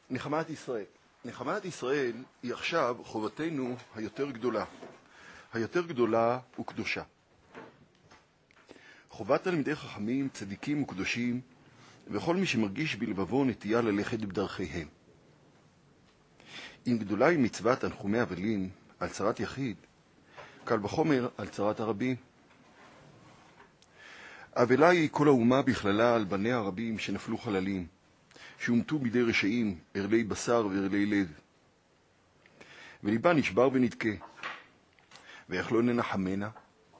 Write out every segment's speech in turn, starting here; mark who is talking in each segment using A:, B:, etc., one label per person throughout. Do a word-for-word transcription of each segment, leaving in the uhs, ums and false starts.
A: נחמת ישראל. נחמת ישראל היא עכשיו חובתנו היותר גדולה. היותר גדולה וקדושה. חובת תלמידי חכמים, צדיקים וקדושים, וכל מי שמרגיש בלבבו נטייה ללכת בדרכיהם. אם גדולה היא מצוות תנחומי אבלים על צרת יחיד, קל וחומר על צרת הרבים. אבלה היא כל האומה בכללה על בניה הרבים שנפלו חללים, שהומתו בידי רשעים, ערלי בשר וערלי לב. וליבה נשבר ונדכה, ואיך לא ננחמנה?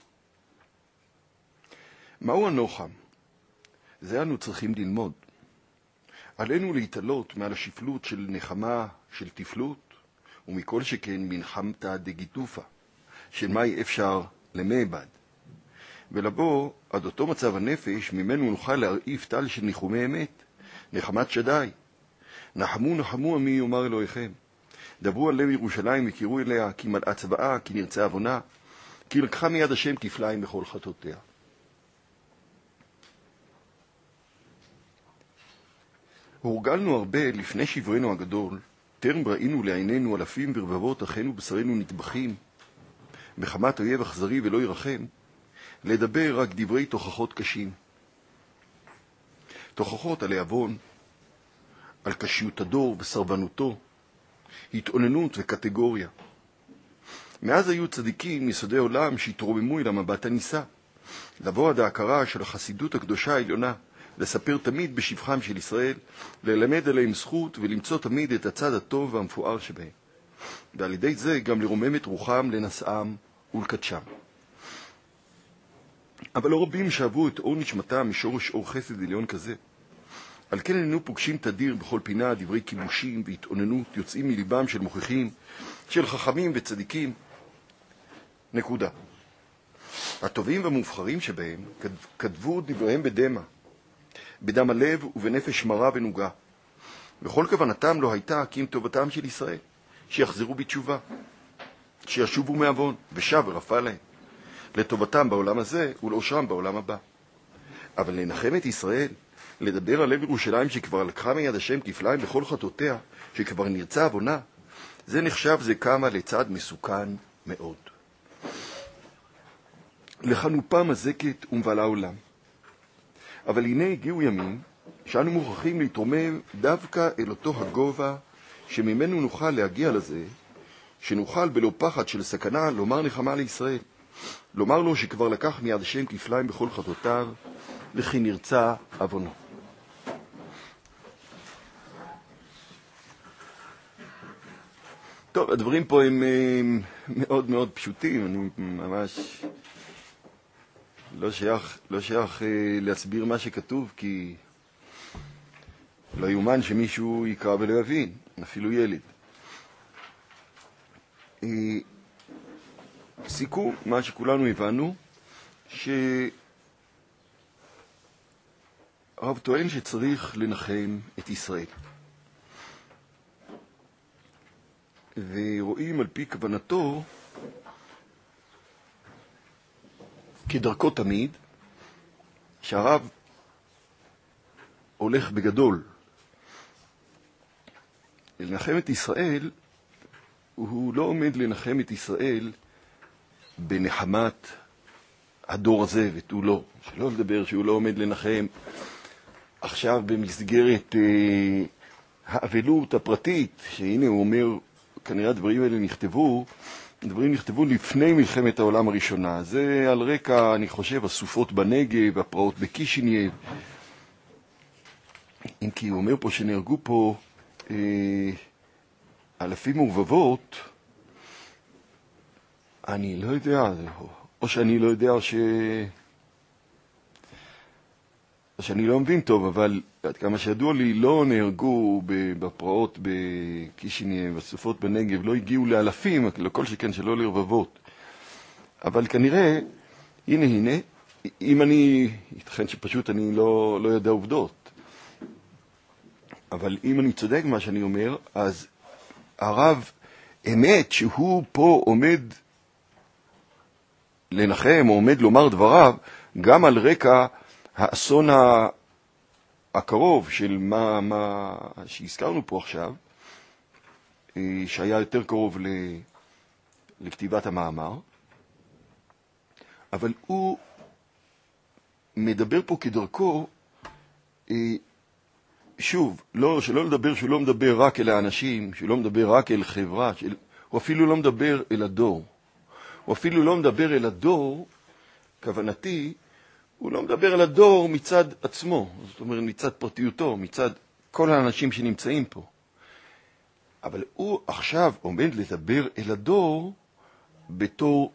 A: מהו הנוחם? זה אנו צריכים ללמוד. עלינו להתעלות מעל השפלות של נחמה, של תפלות, ומכל שכן מנחמתא דגיטופה, של מהי אפשר למעבד. ולבוא עד אותו מצב הנפש, ממנו נוכל להרעיף טל של ניחומי אמת, נחמת שדי. נחמו נחמו עמי יאמר אלוהיכם. דברו על לב ירושלים וקראו אליה, כי מלאה צבאה, כי נרצה עוונה, כי לקחה מיד השם כפליים בכל חטאותיה. הורגלנו הרבה לפני שברנו הגדול, טרם ראינו לעינינו אלפים ורבבות אחינו בשרנו נטבחים, מחמת אויב אכזרי ולא ירחם, לדבר רק דברי תוכחות קשים. תוכחות על העוון, על קשיות הדור וסרבנותו, התאוננות וקטגוריה. מאז היו צדיקים יסודי עולם שהתרוממו אל המבט הניסה, לבוא עד ההכרה של החסידות הקדושה העליונה, לספר תמיד בשבחם של ישראל, ללמד עליהם זכות ולמצוא תמיד את הצד הטוב והמפואר שבהם. ועל ידי זה גם לרומם את רוחם לנשאם ולקדשם. אבל לא רבים שאהבו את אור נשמתם משורש אור חסד עליון כזה. על כן איננו פוגשים תדיר בכל פינה דברי כיבושים והתאוננות יוצאים מליבם של מוכיחים, של חכמים וצדיקים. נקודה. הטובים והמובחרים שבהם כתבו דבריהם בדמה, בדם הלב ובנפש מרה ונוגה. וכל כוונתם לא הייתה כי אם טובתם של ישראל, שיחזרו בתשובה, שישובו מעוון, ושב ורפא להם, לטובתם בעולם הזה ולאושרם בעולם הבא. אבל לנחם את ישראל, לדבר על לב ירושלים שכבר לקחה מיד השם כפליים בכל חטאותיה, שכבר נרצה עוונה, זה נחשב זה כמה לצד מסוכן מאוד. לחנופה מזקת ומבלה עולם. אבל הנה הגיעו ימים שאנו מוכרחים להתרומם דווקא אל אותו הגובה שממנו נוכל להגיע לזה, שנוכל בלא פחד של סכנה לומר נחמה לישראל, לומר לו שכבר לקח מיד השם כפליים בכל חטאותיו, וכי נרצה עוונו. טוב, הדברים פה הם, הם מאוד מאוד פשוטים, אני ממש לא שייך, לא שייך להסביר מה שכתוב, כי לא יומן שמישהו יקרא ולא יבין, אפילו ילד. סיכום, מה שכולנו הבנו, שהרב טוען שצריך לנחם את ישראל. ורואים על פי כוונתו, כדרכו תמיד, שהרב הולך בגדול. לנחם את ישראל, הוא לא עומד לנחם את ישראל בנחמת הדור הזה ותו לא. שלא לדבר שהוא לא עומד לנחם עכשיו במסגרת אה, האבלות הפרטית, שהנה הוא אומר, כנראה הדברים האלה נכתבו, הדברים נכתבו לפני מלחמת העולם הראשונה. זה על רקע, אני חושב, הסופות בנגב, הפרעות בקישינייב. אם כי הוא אומר פה שנהרגו פה אה, אלפים ורבבות, אני לא יודע, או שאני לא יודע ש... או שאני לא מבין טוב, אבל עד כמה שידוע לי, לא נהרגו בפרעות בקישינייב, הסופות בנגב, לא הגיעו לאלפים, לכל שכן שלא לרבבות. אבל כנראה, הנה הנה, אם אני, ייתכן שפשוט אני לא, לא יודע עובדות, אבל אם אני צודק מה שאני אומר, אז הרב אמת שהוא פה עומד לנחם, או עומד לומר דבריו, גם על רקע האסון הקרוב של מה, מה שהזכרנו פה עכשיו, שהיה יותר קרוב ל, לכתיבת המאמר, אבל הוא מדבר פה כדרכו, שוב, לא, שלא לדבר, שהוא לא מדבר רק אל האנשים, שהוא לא מדבר רק אל חברה, של, הוא אפילו לא מדבר אל הדור. הוא אפילו לא מדבר אל הדור, כוונתי, הוא לא מדבר אל הדור מצד עצמו, זאת אומרת מצד פרטיותו, מצד כל האנשים שנמצאים פה. אבל הוא עכשיו עומד לדבר אל הדור בתור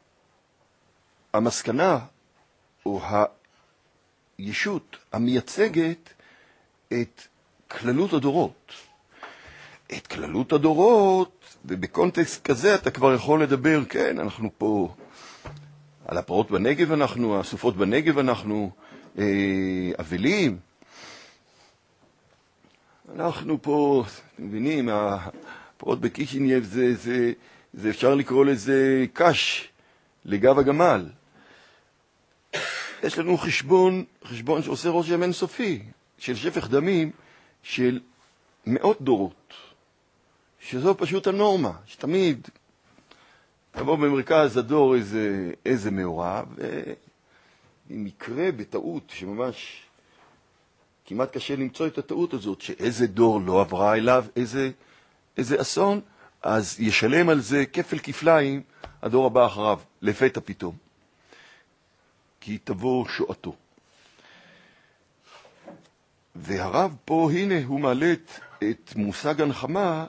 A: המסקנה או הישות המייצגת את כללות הדורות. את כללות הדורות, ובקונטקסט כזה אתה כבר יכול לדבר, כן, אנחנו פה על הפרות בנגב, אנחנו, הסופות בנגב, אנחנו אה, אבלים. אנחנו פה, אתם מבינים, הפרות בקישינייב זה, זה, זה אפשר לקרוא לזה קש לגב הגמל. יש לנו חשבון, חשבון שעושה ראש ימן סופי, של שפך דמים של מאות דורות, שזו פשוט הנורמה, שתמיד תבוא במרכז הדור איזה, איזה מאורע, ואם יקרה בטעות, שממש כמעט קשה למצוא את הטעות הזאת, שאיזה דור לא עברה אליו, איזה, איזה אסון, אז ישלם על זה כפל כפליים הדור הבא אחריו, לפתע פתאום. כי תבוא שואתו. והרב פה, הנה, הוא מעלה את מושג הנחמה,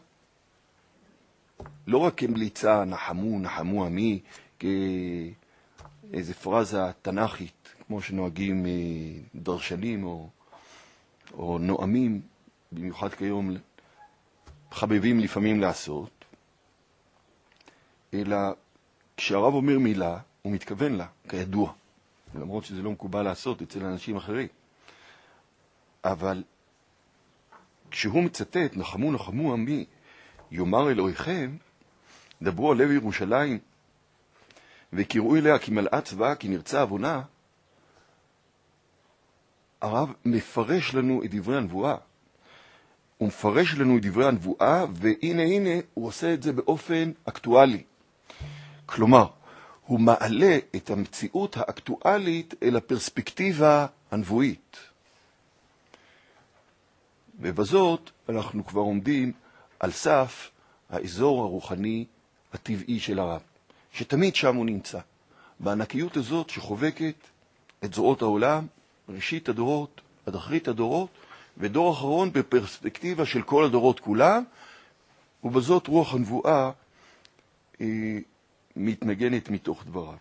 A: לא רק כמליצה, נחמו, נחמו עמי, כאיזו פרזה תנכית, כמו שנוהגים דרשנים או, או נועמים, במיוחד כיום חבבים לפעמים לעשות, אלא כשהרב אומר מילה, הוא מתכוון לה, כידוע, למרות שזה לא מקובל לעשות אצל אנשים אחרים. אבל כשהוא מצטט, נחמו, נחמו עמי, יאמר אלוהיכם, דברו על לב ירושלים, וקראו אליה כי מלאה צבאה, כי נרצה עוונה, הרב מפרש לנו את דברי הנבואה. הוא מפרש לנו את דברי הנבואה, והנה הנה הוא עושה את זה באופן אקטואלי. כלומר, הוא מעלה את המציאות האקטואלית אל הפרספקטיבה הנבואית. ובזאת אנחנו כבר עומדים על סף האזור הרוחני הטבעי של הרב, שתמיד שם הוא נמצא, בענקיות הזאת שחובקת את זרועות העולם, ראשית הדורות, עד אחרית הדורות, ודור אחרון בפרספקטיבה של כל הדורות כולם, ובזאת רוח הנבואה היא מתנגנת מתוך דבריו.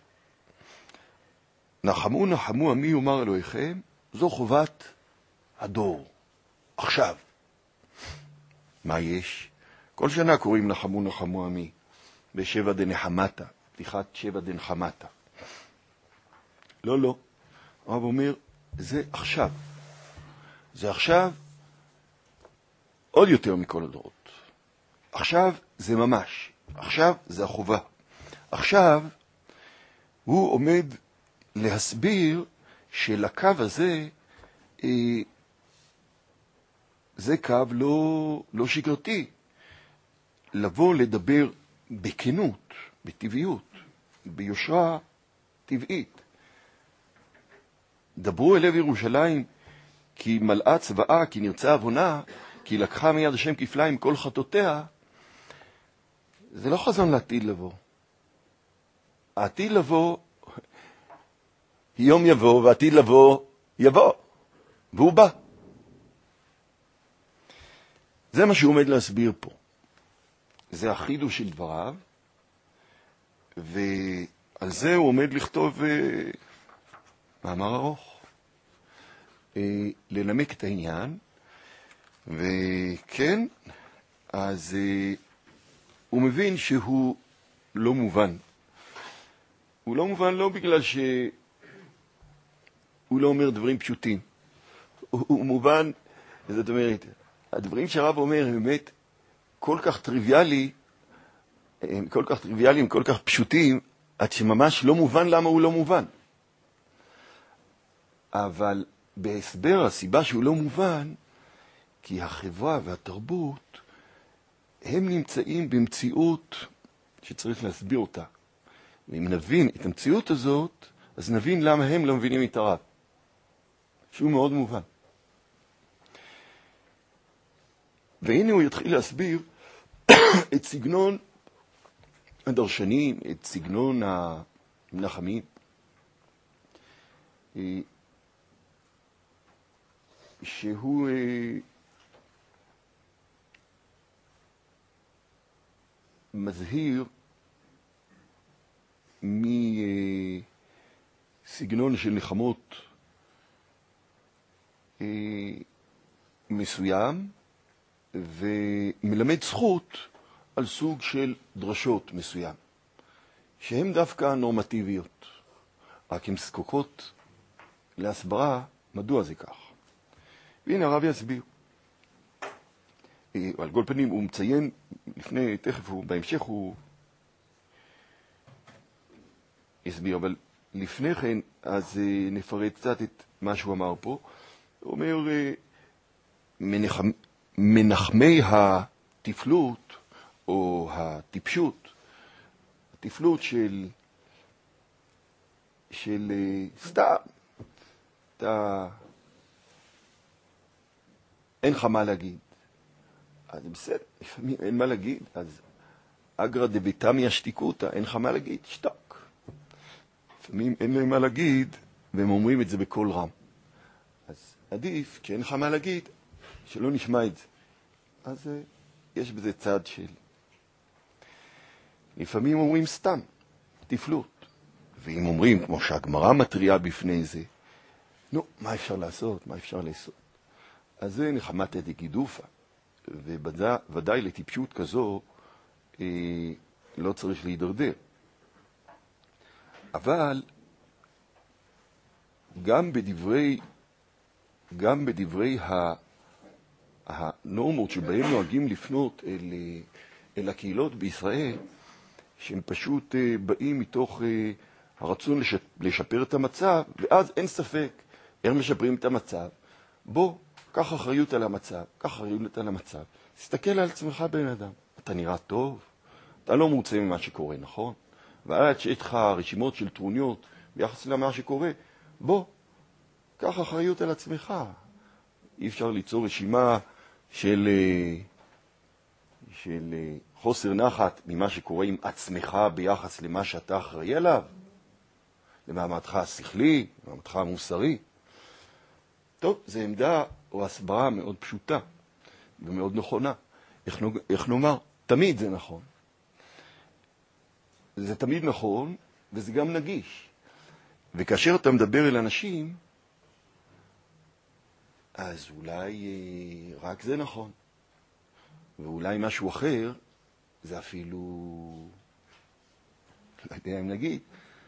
A: נחמו נחמו עמי יאמר אלוהיכם, זו חובת הדור. עכשיו, מה יש? כל שנה קוראים נחמו נחמו עמי, בשבע דנחמתה, פתיחת שבע דנחמתה. לא, לא. הרב אומר, זה עכשיו. זה עכשיו עוד יותר מכל הדורות. עכשיו זה ממש. עכשיו זה החובה. עכשיו הוא עומד להסביר שלקו הזה אה, זה קו לא, לא שגרתי. לבוא לדבר בכנות, בטבעיות, ביושרה טבעית. דברו אל לב ירושלים כי מלאה צבאה, כי נרצה עוונה, כי לקחה מיד השם כפליים כל חטאותיה. זה לא חזון לעתיד לבוא. העתיד לבוא, יום יבוא, ועתיד לבוא יבוא. והוא בא. זה מה שהוא עומד להסביר פה. זה החידוש של דבריו, ועל זה הוא עומד לכתוב uh, מאמר ארוך. Uh, לנמק את העניין, וכן, אז uh, הוא מבין שהוא לא מובן. הוא לא מובן לא בגלל שהוא לא אומר דברים פשוטים. הוא, הוא מובן, זאת אומרת, הדברים שהרב אומר הם באמת כל כך טריוויאלי, הם כל כך טריוויאליים, כל כך פשוטים, עד שממש לא מובן למה הוא לא מובן. אבל בהסבר הסיבה שהוא לא מובן, כי החברה והתרבות הם נמצאים במציאות שצריך להסביר אותה. ואם נבין את המציאות הזאת, אז נבין למה הם לא מבינים את הרב. שהוא מאוד מובן. והנה הוא יתחיל להסביר את סגנון הדרשנים, את סגנון המנחמים. שהוא מזהיר מסגנון של נחמות מסוים, ומלמד זכות על סוג של דרשות מסוים, שהן דווקא נורמטיביות, רק הן זקוקות להסברה מדוע זה כך. והנה הרב יסביר. על כל פנים הוא מציין לפני, תכף הוא, בהמשך הוא יסביר, אבל לפני כן אז נפרט קצת את מה שהוא אמר פה. הוא אומר, מנחמ, מנחמי התפלות או הטיפשות, התפלות של של סתם, אתה אין לך מה להגיד. אז בסדר, לפעמים אין מה להגיד, אז אגרא דביתמיה שתיקותא, אין לך מה להגיד, שתק. לפעמים אין להם מה להגיד, והם אומרים את זה בקול רם. אז עדיף, כשאין לך מה להגיד, שלא נשמע את זה. אז יש בזה צד של... לפעמים אומרים סתם, תפלות. ואם אומרים, כמו שהגמרא מטריעה בפני זה, נו, מה אפשר לעשות? מה אפשר לעשות? אז זה נחמת דגידופא. וודאי לטיפשות כזו אה, לא צריך להידרדר. אבל גם בדברי, גם בדברי ה, הנורמות שבהם נוהגים לפנות אל, אל הקהילות בישראל, שהם פשוט אה, באים מתוך אה, הרצון לש, לשפר את המצב, ואז אין ספק, איך משפרים את המצב? בוא, קח אחריות על המצב, קח אחריות על המצב. תסתכל על עצמך בן אדם. אתה נראה טוב, אתה לא מרוצה ממה שקורה, נכון? ועד שיש לך רשימות של טרוניות ביחס למה שקורה, בוא, קח אחריות על עצמך. אי אפשר ליצור רשימה של, של חוסר נחת ממה שקורה עם עצמך ביחס למה שאתה אחראי עליו, למעמדך השכלי, למעמדך המוסרי. טוב, זו עמדה או הסברה מאוד פשוטה ומאוד נכונה. איך, איך נאמר? תמיד זה נכון. זה תמיד נכון, וזה גם נגיש. וכאשר אתה מדבר אל אנשים, אז אולי אה, רק זה נכון. ואולי משהו אחר, זה אפילו, לא יודע אם נגיד,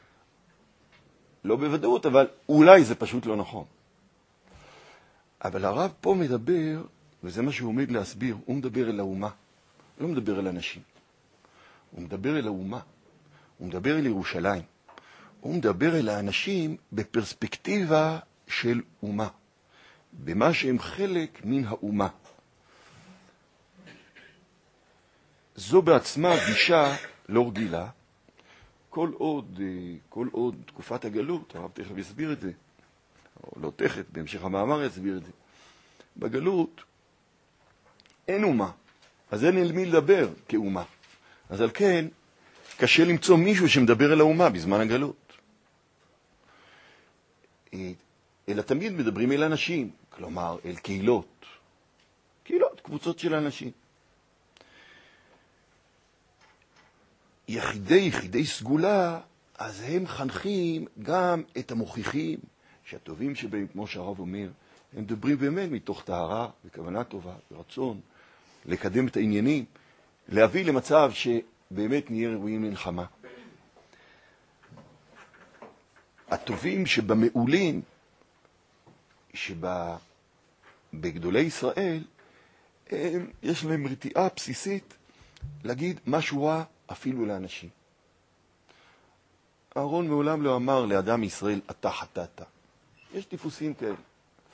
A: לא בוודאות, אבל אולי זה פשוט לא נכון. אבל הרב פה מדבר, וזה מה שהוא עומד להסביר, הוא מדבר אל האומה, לא מדבר אל אנשים. הוא מדבר אל האומה, הוא מדבר אל ירושלים. הוא מדבר אל האנשים בפרספקטיבה של אומה, במה שהם חלק מן האומה. זו בעצמה גישה לא רגילה, כל עוד, כל עוד תקופת הגלות, הרב תכף יסביר את זה, או לא תכף, בהמשך המאמר יסביר את זה. בגלות אין אומה, אז אין אל מי לדבר כאומה. אז על כן, קשה למצוא מישהו שמדבר אל האומה בזמן הגלות. אלא תמיד מדברים אל אנשים, כלומר אל קהילות. קהילות, קבוצות של אנשים. יחידי יחידי סגולה, אז הם חנכים גם את המוכיחים, שהטובים שבהם, כמו שהרב אומר, הם מדברים באמת מתוך טהרה וכוונה טובה ורצון לקדם את העניינים, להביא למצב שבאמת נהיה ראויים לנחמה. הטובים שבמעולים, שבגדולי ישראל, הם, יש להם רתיעה בסיסית להגיד משהו רע אפילו לאנשים. אהרון מעולם לא אמר לאדם ישראל, אתה חטאת. יש טיפוסים כאלה.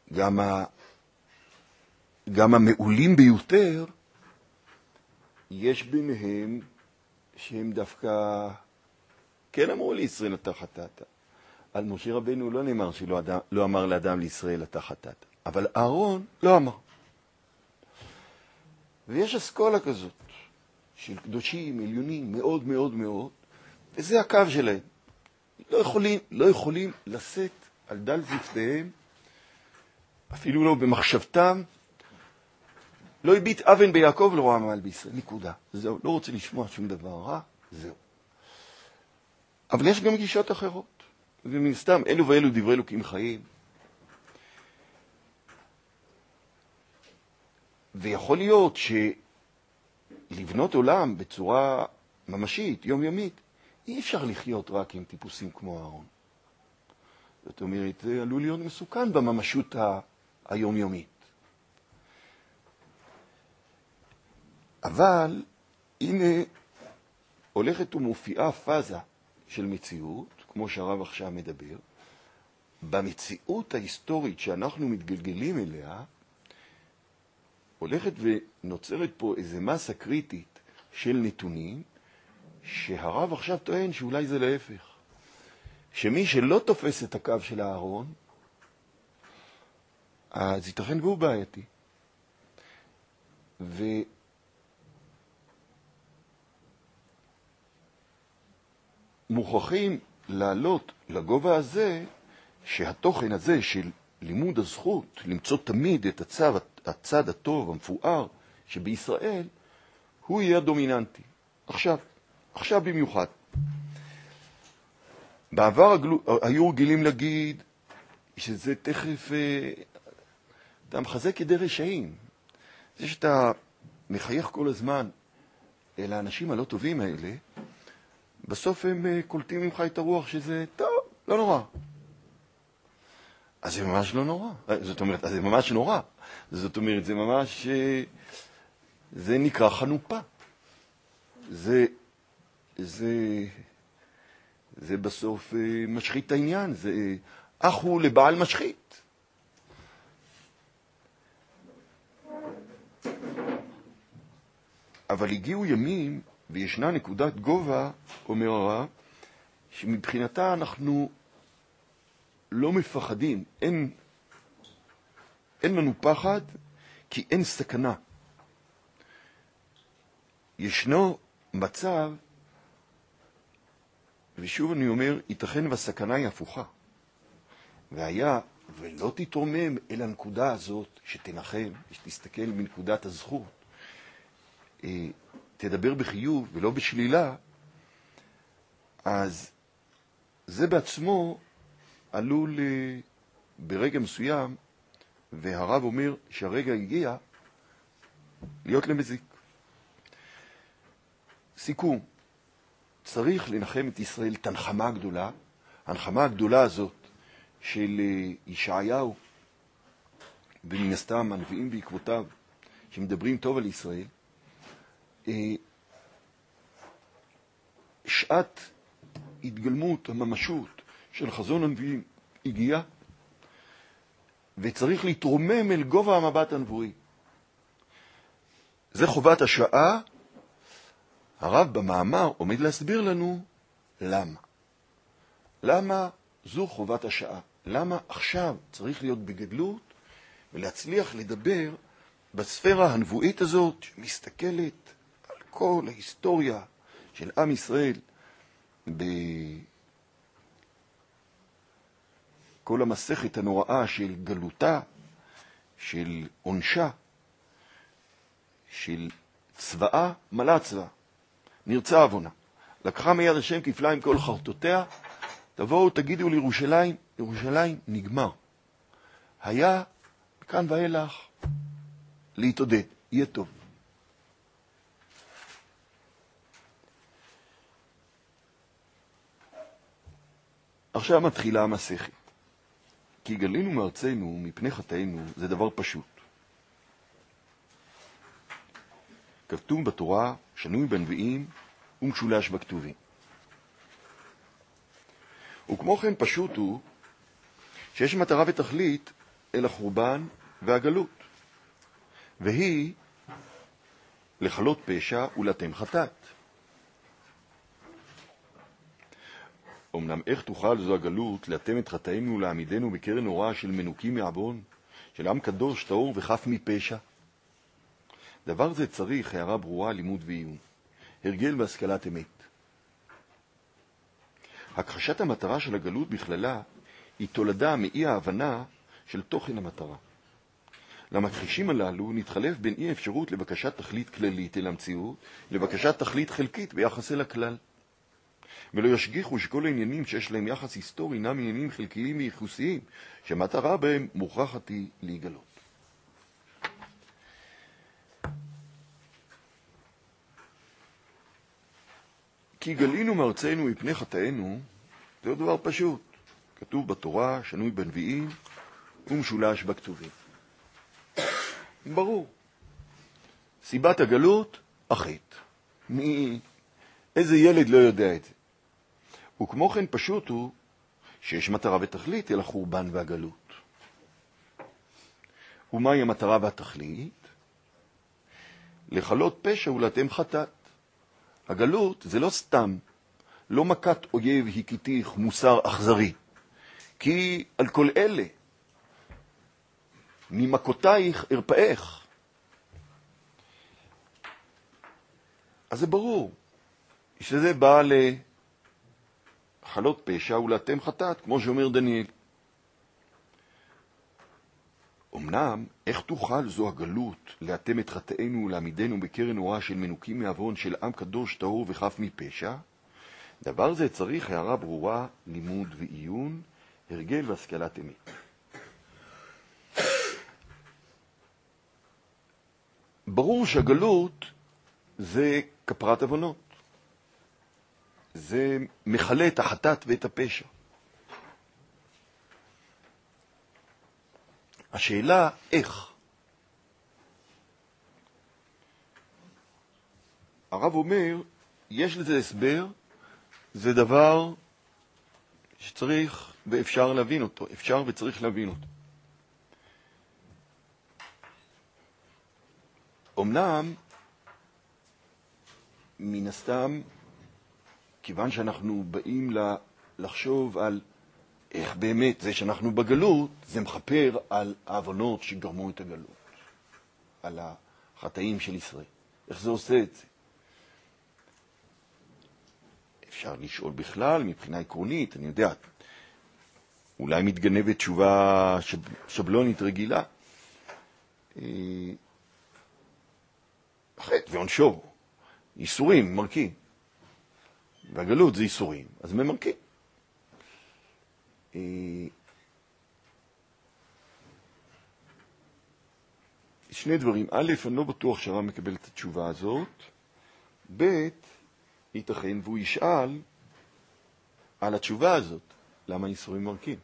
A: גם, ה, גם המעולים ביותר, יש ביניהם שהם דווקא כן אמרו לישראל אתה חטאת. על משה רבנו לא נאמר שלא אדם, לא אמר לאדם לישראל אתה חטאת, אבל אהרון לא אמר. ויש אסכולה כזאת של קדושים עליונים מאוד מאוד מאוד, וזה הקו שלהם. לא יכולים, לא יכולים לשאת על דל זפתיהם, אפילו לא במחשבתם, לא הביט אבן ביעקב לא ראה מעל בישראל, נקודה. זהו, לא רוצה לשמוע שום דבר רע, זהו. אבל יש גם גישות אחרות, ומן סתם אלו ואלו דברי אלוקים חיים. ויכול להיות שלבנות עולם בצורה ממשית, יומיומית, אי אפשר לחיות רק עם טיפוסים כמו אהרון. זאת אומרת, זה עלול להיות מסוכן בממשות ה- היומיומית. אבל הנה הולכת ומופיעה פאזה של מציאות, כמו שהרב עכשיו מדבר, במציאות ההיסטורית שאנחנו מתגלגלים אליה, הולכת ונוצרת פה איזו מסה קריטית של נתונים, שהרב עכשיו טוען שאולי זה להפך. שמי שלא תופס את הקו של אהרון, אז ייתכן והוא בעייתי. ומוכרחים לעלות לגובה הזה, שהתוכן הזה של לימוד הזכות, למצוא תמיד את הצד, הצד הטוב, המפואר, שבישראל, הוא יהיה הדומיננטי. עכשיו, עכשיו במיוחד. בעבר הגלו, היו רגילים להגיד שזה תכף, אתה מחזק ידי רשעים. זה שאתה מחייך כל הזמן אל האנשים הלא טובים האלה, בסוף הם קולטים ממך את הרוח שזה, טוב, לא נורא. אז זה ממש לא נורא. זאת אומרת, אז זה ממש נורא. זאת אומרת, זה ממש, זה נקרא חנופה. זה, זה, זה בסוף משחית העניין. זה אח הוא לבעל משחית. אבל הגיעו ימים, וישנה נקודת גובה, אומר הרב, שמבחינתה אנחנו לא מפחדים, אין, אין לנו פחד, כי אין סכנה. ישנו מצב, ושוב אני אומר, ייתכן והסכנה היא הפוכה. והיה, ולא תתרומם אל הנקודה הזאת, שתנחם, שתסתכל מנקודת הזכות, תדבר בחיוב ולא בשלילה, אז זה בעצמו עלול ברגע מסוים, והרב אומר שהרגע הגיע להיות למזיק. סיכום, צריך לנחם את ישראל את הנחמה הגדולה, הנחמה הגדולה הזאת של ישעיהו, ומן הסתם הנביאים בעקבותיו, שמדברים טוב על ישראל, שעת התגלמות, הממשות של חזון הנביאים הגיעה, וצריך להתרומם אל גובה המבט הנבואי. זה חובת השעה. הרב במאמר עומד להסביר לנו למה. למה זו חובת השעה? למה עכשיו צריך להיות בגדלות ולהצליח לדבר בספירה הנבואית הזאת שמסתכלת על כל ההיסטוריה של עם ישראל, בכל המסכת הנוראה של גלותה, של עונשה, של צבאה, מלא צבאה, נרצה עוונה. לקחה מיד השם כפליים כל חרטותיה, תבואו תגידו לירושלים, ירושלים נגמר. היה כאן ואילך להתעודד, יהיה טוב. עכשיו מתחילה המסכת. כי גלינו מארצנו מפני חטאינו זה דבר פשוט. כתוב בתורה, שנוי בנביאים ומשולש בכתובים. וכמו כן פשוט הוא שיש מטרה ותכלית אל החורבן והגלות, והיא לחלות פשע ולאטם חטאת. אמנם איך תוכל זו הגלות לאטם את חטאינו ולהעמידנו בקרן אורה של מנוקים מעוון, של עם קדוש טהור וחף מפשע? דבר זה צריך הערה ברורה, לימוד ועיון, הרגל והשכלת אמת. הכחשת המטרה של הגלות בכללה היא תולדה מאי ההבנה של תוכן המטרה. למכחישים הללו נתחלף בין אי האפשרות לבקשת תכלית כללית אל המציאות לבקשת תכלית חלקית ביחס אל הכלל. ולא ישגיחו שכל העניינים שיש להם יחס היסטורי אינם עניינים חלקיים וייחוסיים, שמטרה בהם מוכרחת היא להיגלות. כי גלינו מארצנו מפני חטאינו, זהו דבר פשוט. כתוב בתורה, שנוי בנביאים ומשולש בכתובים. ברור. סיבת הגלות, החטא. מי... איזה ילד לא יודע את זה? וכמו כן פשוט הוא שיש מטרה ותכלית אל החורבן והגלות. ומהי המטרה והתכלית? לחלות פשע ולאטם חטאת. הגלות זה לא סתם, לא מכת אויב הכיתיך מוסר אכזרי, כי על כל אלה ממכותייך ארפאך. אז זה ברור שזה בא לחלות פשע ולאטם חטאת, כמו שאומר דניאל. אמנם, איך תוכל זו הגלות לאטם את חטאינו ולהעמידנו בקרן אורה של מנוקים מעוון של עם קדוש טהור וחף מפשע? דבר זה צריך הערה ברורה, לימוד ועיון, הרגל והשכלת אמת. ברור שהגלות זה כפרת עוונות. זה מחלה את החטאת ואת הפשע. השאלה איך. הרב אומר, יש לזה הסבר, זה דבר שצריך ואפשר להבין אותו, אפשר וצריך להבין אותו. אמנם, מן הסתם, כיוון שאנחנו באים לחשוב על איך באמת זה שאנחנו בגלות, זה מחפר על העוונות שגרמו את הגלות, על החטאים של ישראל. איך זה עושה את זה? אפשר לשאול בכלל, מבחינה עקרונית, אני יודע, אולי מתגנבת תשובה שב, שבלונית רגילה. חטא ועונשו, איסורים, מרקים. והגלות זה איסורים, אז ממרקים. שני דברים. א', אני לא בטוח שהרב מקבל את התשובה הזאת. ב', ייתכן והוא ישאל על התשובה הזאת. למה איסורים מרקים?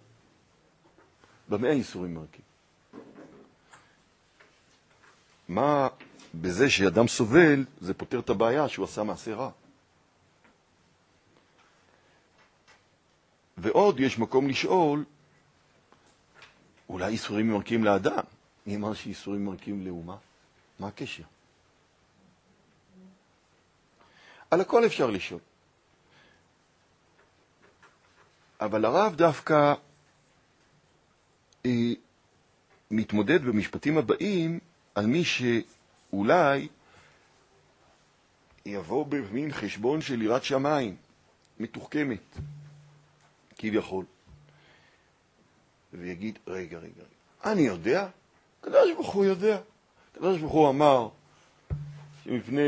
A: במה איסורים מרקים? מה בזה שאדם סובל, זה פותר את הבעיה שהוא עשה מעשה רע. ועוד יש מקום לשאול, אולי איסורים מרקים לאדם? מי אמר שאיסורים מרקים לאומה? מה הקשר? על הכל אפשר לשאול. אבל הרב דווקא אה, מתמודד במשפטים הבאים על מי שאולי יבוא במין חשבון של יראת שמיים, מתוחכמת, כביכול, ויגיד, רגע, רגע, אני יודע, קדוש ברוך הוא יודע. קדוש ברוך הוא אמר שמפני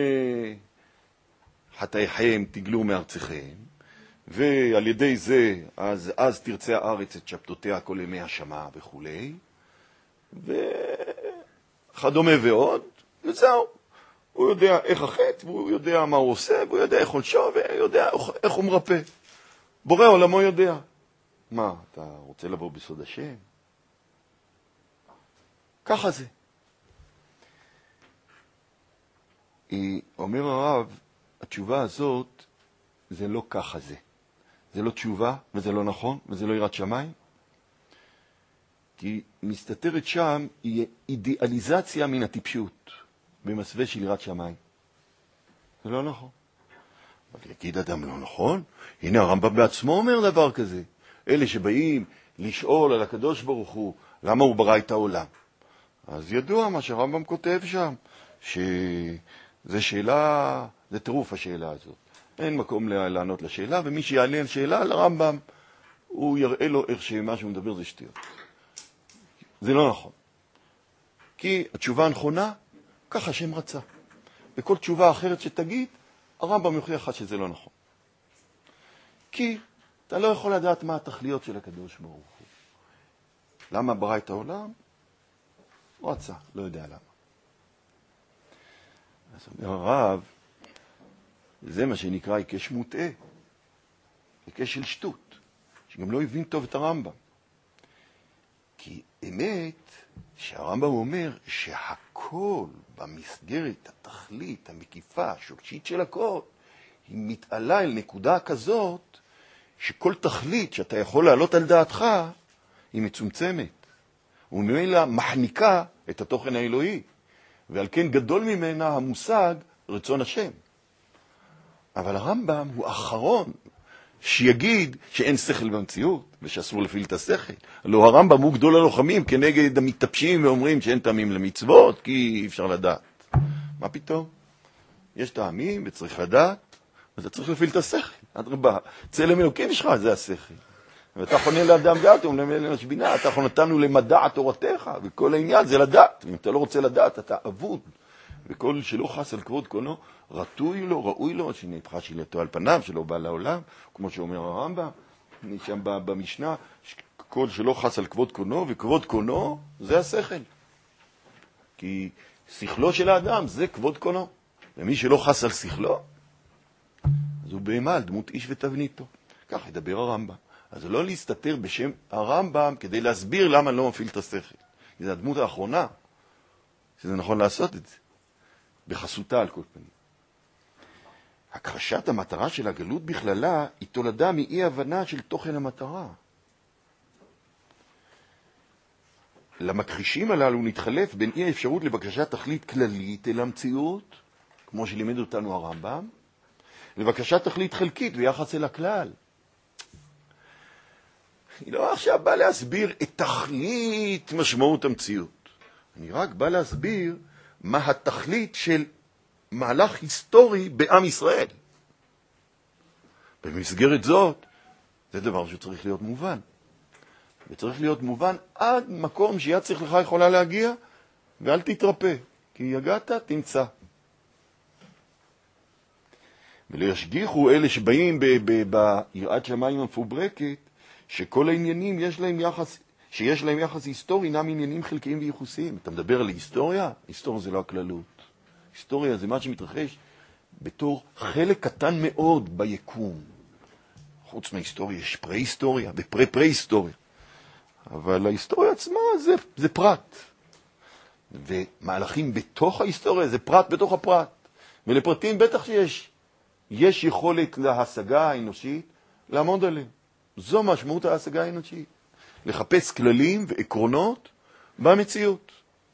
A: חטאיכם תגלו מארציכם, ועל ידי זה אז, אז תרצה הארץ את שבתותיה כל ימי השמה וכו', וכדומה ועוד, וזהו. הוא יודע איך החטא, והוא יודע מה הוא עושה, והוא יודע איך עונשו, והוא יודע איך הוא מרפא. בורא עולמו יודע. מה, אתה רוצה לבוא בסוד השם? ככה זה. אומר הרב, התשובה הזאת זה לא ככה זה. זה לא תשובה, וזה לא נכון, וזה לא יראת שמיים. כי מסתתרת שם היא אידיאליזציה מן הטיפשות, במסווה של יראת שמיים. זה לא נכון. אבל יגיד אדם לא נכון, הנה הרמב"ם בעצמו אומר דבר כזה. אלה שבאים לשאול על הקדוש ברוך הוא, למה הוא ברא את העולם? אז ידוע מה שהרמב"ם כותב שם, שזה שאלה, זה טירוף השאלה הזאת. אין מקום לענות לשאלה, ומי שיענה על שאלה לרמב"ם, הוא יראה לו איך שמה שהוא מדבר זה שטויות. זה לא נכון. כי התשובה הנכונה, ככה השם רצה. וכל תשובה אחרת שתגיד, הרמב"ם יוכיח לך שזה לא נכון. כי אתה לא יכול לדעת מה התכליות של הקדוש ברוך הוא. למה ברא את העולם? הוא רצה, לא יודע למה. אז אומר הרב, זה מה שנקרא היקש מוטעה. היקש של שטות, שגם לא הבין טוב את הרמב"ם. כי אמת שהרמב"ם אומר שהכל במסגרת התכלית המקיפה, השורשית של הכל, היא מתעלה אל נקודה כזאת שכל תכלית שאתה יכול להעלות על דעתך היא מצומצמת. וממילא מחניקה את התוכן האלוהי, ועל כן גדול ממנה המושג רצון השם. אבל הרמב"ם הוא האחרון שיגיד שאין שכל במציאות ושאסור להפעיל את השכל. לא, הרמב"ם הוא גדול הלוחמים כנגד המתאפשים ואומרים שאין טעמים למצוות כי אי אפשר לדעת. מה פתאום? יש טעמים וצריך לדעת, ואתה צריך להפעיל את השכל. אדרבה, צלם אלוקים שלך זה השכל. ואתה חונה לאדם דעת, הוא מלמד לשבינה, אתה חונתנו למדע תורתך, וכל העניין זה לדעת. אם אתה לא רוצה לדעת, אתה אבוד. וכל שלא חס על כבוד קונו, רטוי לו, ראוי לו, שנהפכה שילתו על פניו, שלא בא לעולם, כמו שאומר הרמב"ם, שם במשנה, כל שלא חס על כבוד קונו, וכבוד קונו זה השכל. כי שכלו של האדם זה כבוד קונו. ומי שלא חס על שכלו, אז הוא בהמה על דמות איש ותבניתו. כך ידבר הרמב"ם. אז לא להסתתר בשם הרמב"ם כדי להסביר למה לא מפעיל את השכל. זו הדמות האחרונה שזה נכון לעשות את זה. בחסותה על כל פנים. הכחשת המטרה של הגלות בכללה היא תולדה מאי הבנה של תוכן המטרה. למכחישים הללו נתחלף בין אי האפשרות לבקשת תכלית כללית אל המציאות, כמו שלימד אותנו הרמב"ם, לבקשת תכלית חלקית ביחס אל הכלל. אני לא עכשיו בא להסביר את תכלית משמעות המציאות. אני רק בא להסביר מה התכלית של מהלך היסטורי בעם ישראל. במסגרת זאת, זה דבר שצריך להיות מובן. וצריך להיות מובן עד מקום שיד שכלך יכולה להגיע, ואל תתרפא, כי יגעת, תמצא. ולא ישגיחו אלה שבאים ביראת שמיים המפוברקת, שכל העניינים יש להם יחס, שיש להם יחס היסטורי, אינם עניינים חלקיים וייחוסיים. אתה מדבר על היסטוריה? היסטוריה זה לא הכללות. היסטוריה זה מה שמתרחש בתור חלק קטן מאוד ביקום. חוץ מההיסטוריה יש פרה-היסטוריה ופרה-פרה-היסטוריה. אבל ההיסטוריה עצמה זה, זה פרט. ומהלכים בתוך ההיסטוריה זה פרט בתוך הפרט. ולפרטים בטח שיש יש יכולת להשגה האנושית לעמוד עליהם. זו משמעות ההשגה האנושית. לחפש כללים ועקרונות במציאות.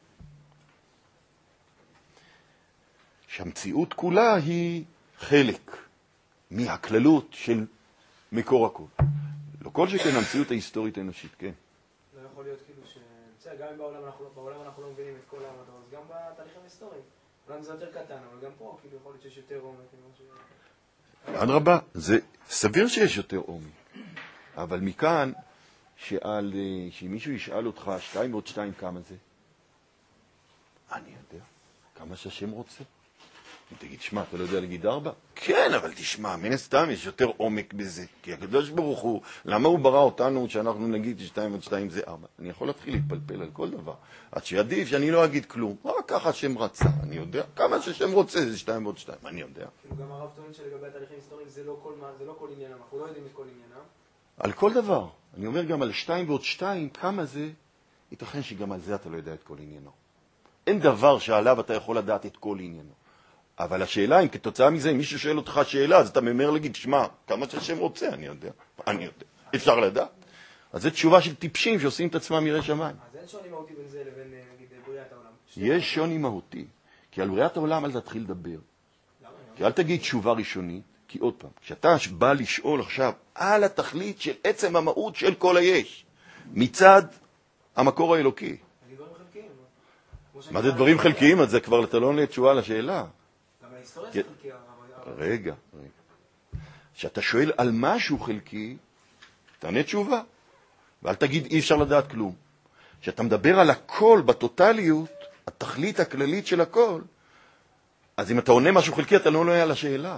A: שהמציאות כולה היא חלק מהכללות של מקור הכל. לא כל שכן המציאות ההיסטורית האנושית, כן.
B: לא יכול להיות כאילו ש... גם אם בעולם אנחנו, בעולם אנחנו לא מבינים את כל העמדות, אז גם בתהליכים היסטוריים. אולי זה יותר קטן, אבל גם פה כאילו יכול להיות שיש יותר עומק.
A: אדרבה, זה סביר שיש יותר עומק. אבל מכאן, שעל, שמישהו ישאל אותך, שתיים ועוד שתיים, כמה זה? אני יודע, כמה שהשם רוצה. אם תגיד, שמע, אתה לא יודע להגיד ארבע? כן, אבל תשמע, מן הסתם יש יותר עומק בזה. כי הקדוש ברוך הוא, למה הוא ברא אותנו שאנחנו נגיד ששתיים ועוד שתיים זה ארבע? אני יכול להתחיל להתפלפל על כל דבר. עד שעדיף שאני לא אגיד כלום. רק ככה השם רצה, אני יודע. כמה שהשם רוצה זה שתיים ועוד שתיים, אני יודע.
B: גם הרב טוען שלגבי התהליכים היסטוריים זה לא כל, זה לא כל עניינם. אנחנו לא יודעים את כל עניינם.
A: על כל דבר. אני אומר גם על שתיים ועוד שתיים, כמה זה, ייתכן שגם על זה אתה לא יודע את כל עניינו. אין דבר שעליו אתה יכול לדעת את כל עניינו. אבל השאלה, אם כתוצאה מזה, אם מישהו שואל אותך שאלה, אז אתה ממהר להגיד, שמע, כמה שהשם רוצה, אני יודע. אני יודע. אפשר לדעת. אז זו תשובה של טיפשים שעושים את עצמם ירא שמיים.
B: אז אין שוני מהותי בין זה לבין, נגיד, בריאת העולם.
A: יש שוני מהותי, כי על בריאת העולם אל תתחיל לדבר. כי אל תגיד תשובה ראשונית, כי עוד פעם, כשאתה בא לשאול עכשיו על התכלית של עצם המהות של כל היש, מצד המקור האלוקי.
B: דברים חלקיים.
A: מה זה דברים חלקיים? אז זה כבר אתה לא עונה תשובה לשאלה.
B: גם ההיסטוריה זה חלקי.
A: רגע, רגע. כשאתה שואל על משהו חלקי, תענה תשובה. ואל תגיד אי אפשר לדעת כלום. כשאתה מדבר על הכל בטוטליות, התכלית הכללית של הכל, אז אם אתה עונה משהו חלקי, אתה לא עונה על השאלה.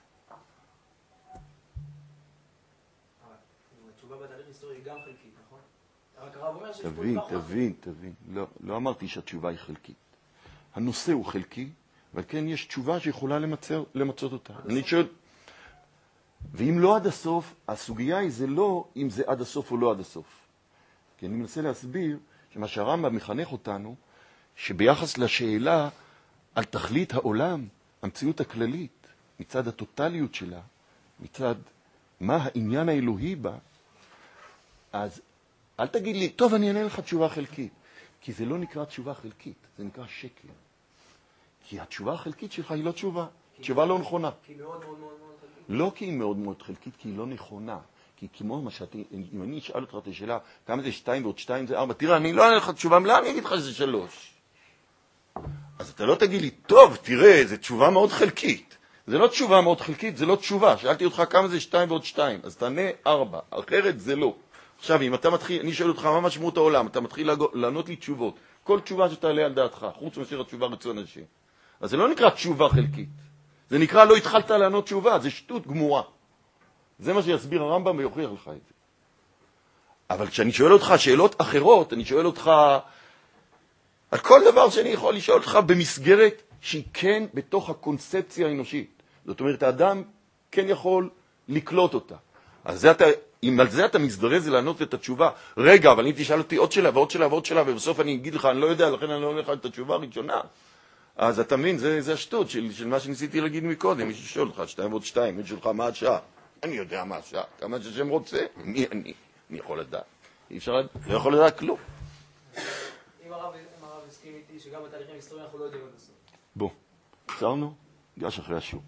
B: התשובה בתהליך היסטורי היא גם חלקית, נכון? רק הרב אומר שיש פה
A: תבין,
B: נדבך
A: תבין, תבין. לא, לא אמרתי שהתשובה היא חלקית. הנושא הוא חלקי, אבל כן יש תשובה שיכולה למצר, למצות אותה. אני שואל, ואם לא עד הסוף, הסוגיה היא זה לא אם זה עד הסוף או לא עד הסוף. כי אני מנסה להסביר שמה שהרמב"ם מחנך אותנו, שביחס לשאלה על תכלית העולם, המציאות הכללית, מצד הטוטליות שלה, מצד מה העניין האלוהי בה, אז אל תגיד לי, טוב, אני אענה לך תשובה חלקית. כי זה לא נקרא תשובה חלקית, זה נקרא שקר. כי התשובה החלקית שלך היא לא תשובה, תשובה לא נכונה.
B: כי מאוד מאוד מאוד מאוד חלקית.
A: לא כי היא מאוד מאוד חלקית, כי היא לא נכונה. כי כמו מה שאתי, אם אני אשאל אותך את השאלה, כמה זה שתיים ועוד שתיים זה ארבע, תראה, אני לא אענה לך תשובה מלאה, אני אגיד לך שזה שלוש. אז אתה לא תגיד לי, טוב, תראה, זו תשובה מאוד חלקית. זה לא תשובה מאוד חלקית, זה לא תשובה. שאלתי אותך כמה זה שתיים ועוד שתיים, אז תענה ארבע, אחרת זה לא. עכשיו, אם אתה מתחיל, אני שואל אותך מה משמעות העולם, אתה מתחיל לענות לי תשובות. כל תשובה שתעלה על דעתך, חוץ מאשר התשובה רצון השם. אז זה לא נקרא תשובה חלקית. זה נקרא לא התחלת לענות תשובה, זה שטות גמורה. זה מה שיסביר הרמב"ם ויוכיח לך את זה. אבל כשאני שואל אותך שאלות אחרות, אני שואל אותך על כל דבר שאני יכול לשאול אותך במסגרת שהיא כן בתוך הקונספציה האנושית. זאת אומרת, האדם כן יכול לקלוט אותה. אז זה אתה, אם על זה אתה מזדרז לענות את התשובה, רגע, אבל אם תשאל אותי עוד שאלה ועוד שאלה ועוד שאלה, ובסוף אני אגיד לך, אני לא יודע, לכן אני לא הולך את התשובה הראשונה, אז אתה מבין, זה, זה השטות של, של מה שניסיתי להגיד מקודם. מישהו שואל אותך, שתיים ועוד שתיים, מישהו שלך מה השעה? אני יודע מה השעה, כמה שהשם רוצה, מי אני? אני יכול לדעת. אי אפשר, לא יכול לדעת כלום.
B: אם הרב הסכים איתי שגם בתהליכים היסטוריים אנחנו לא יודעים עד הסוף.
A: בוא, קצרנו, גש אחרי השיעור.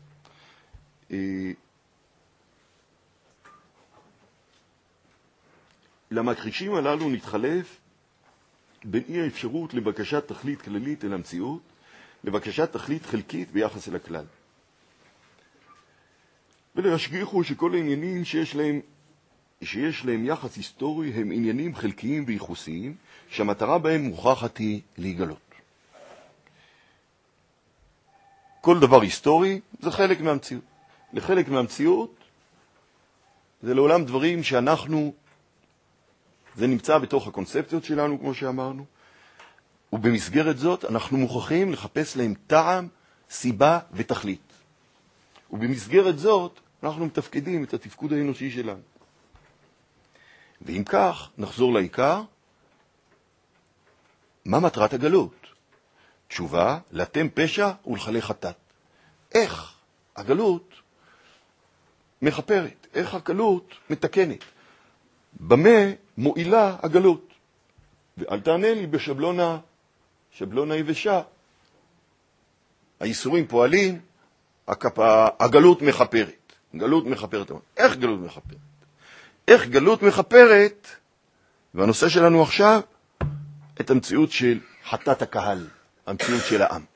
A: למכחישים הללו נתחלף בין אי האפשרות לבקשת תכלית כללית אל המציאות, לבקשת תכלית חלקית ביחס אל הכלל. ולהשגיחו שכל העניינים שיש להם, שיש להם יחס היסטורי הם עניינים חלקיים וייחוסיים, שהמטרה בהם מוכרחת היא להיגלות. כל דבר היסטורי זה חלק מהמציאות. לחלק מהמציאות זה לעולם דברים שאנחנו, זה נמצא בתוך הקונספציות שלנו, כמו שאמרנו, ובמסגרת זאת אנחנו מוכרחים לחפש להם טעם, סיבה ותכלית. ובמסגרת זאת אנחנו מתפקדים את התפקוד האנושי שלנו. ואם כך, נחזור לעיקר. מה מטרת הגלות? תשובה, לאתם פשע ולחלי חטאת. איך הגלות מחפרת? איך הגלות מתקנת? במה מועילה הגלות? ואל תענה לי בשבלונה, שבלונה יבשה. האיסורים פועלים, הגלות מחפרת. גלות מחפרת. איך גלות מחפרת? איך גלות מחפרת, והנושא שלנו עכשיו, את המציאות של חטאת הקהל, המציאות של העם.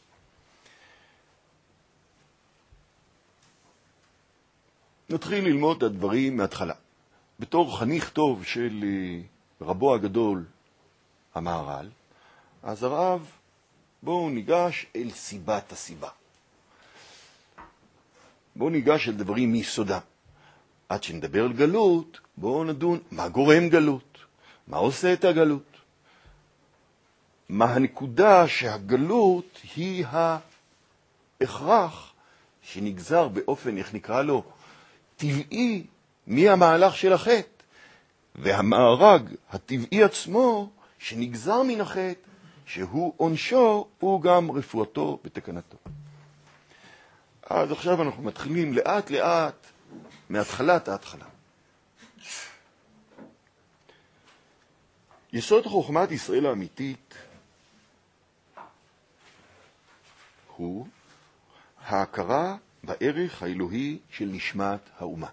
A: נתחיל ללמוד את הדברים מההתחלה. בתור חניך טוב של רבו הגדול, המהר"ל, אז הרב, בואו ניגש אל סיבת הסיבה. בואו ניגש אל דברים מיסודה. עד שנדבר על גלות, בואו נדון מה גורם גלות, מה עושה את הגלות. מה הנקודה שהגלות היא ההכרח שנגזר באופן, איך נקרא לו, טבעי מהמהלך של החטא, והמארג הטבעי עצמו שנגזר מן החטא, שהוא עונשו, הוא גם רפואתו ותקנתו. אז עכשיו אנחנו מתחילים לאט לאט מהתחלת ההתחלה. יסוד חוכמת ישראל האמיתית הוא ההכרה בערך האלוהי של נשמת האומה.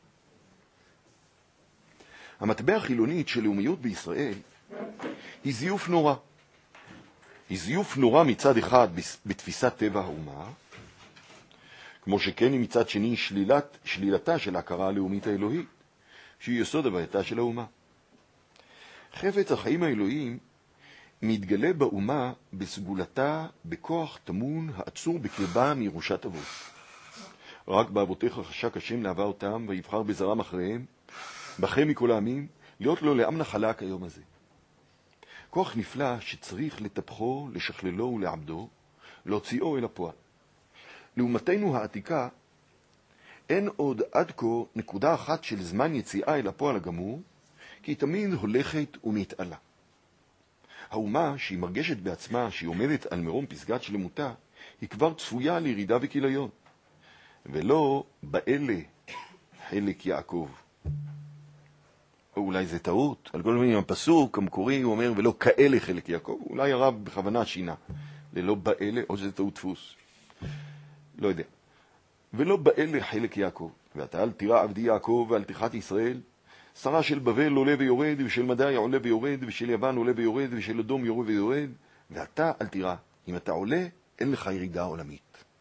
A: המטבע החילונית של לאומיות בישראל היא זיוף נורא. היא זיוף נורא מצד אחד בתפיסת טבע האומה, כמו שכן היא מצד שני שלילת, שלילתה של ההכרה הלאומית האלוהית, שהיא יסוד הווייתה של האומה. חפץ החיים האלוהיים מתגלה באומה בסגולתה בכוח תמון העצור בקרבה מירושת אבות. רק באבותיך חשק השם להבא אותם ויבחר בזרם אחריהם, בכם מכל העמים, להיות לו לעם נחלה כיום הזה. כוח נפלא שצריך לטפחו, לשכללו ולעבדו, להוציאו אל הפועל. לעומתנו העתיקה, אין עוד עד כה נקודה אחת של זמן יציאה אל הפועל הגמור, כי היא תמיד הולכת ומתעלה. האומה שהיא מרגשת בעצמה שהיא עומדת על מרום פסגת שלמותה, היא כבר צפויה לירידה וכיליון. ולא באלה חלק יעקב. או אולי זה טעות, על כל מיני הפסוק המקורי הוא אומר ולא כאלה חלק יעקב, אולי הרב בכוונה שינה, ללא באלה, או שזה טעות דפוס. לא יודע. ולא באלה חלק יעקב. ואתה אל תירא עבדי יעקב ועל תיחת ישראל, שרה של בבל עולה ויורד, ושל מדי עולה ויורד, ושל יוון עולה ויורד, ושל אדום יורד ויורד, ואתה אל תירא. אם אתה עולה, אין לך ירידה עולמית.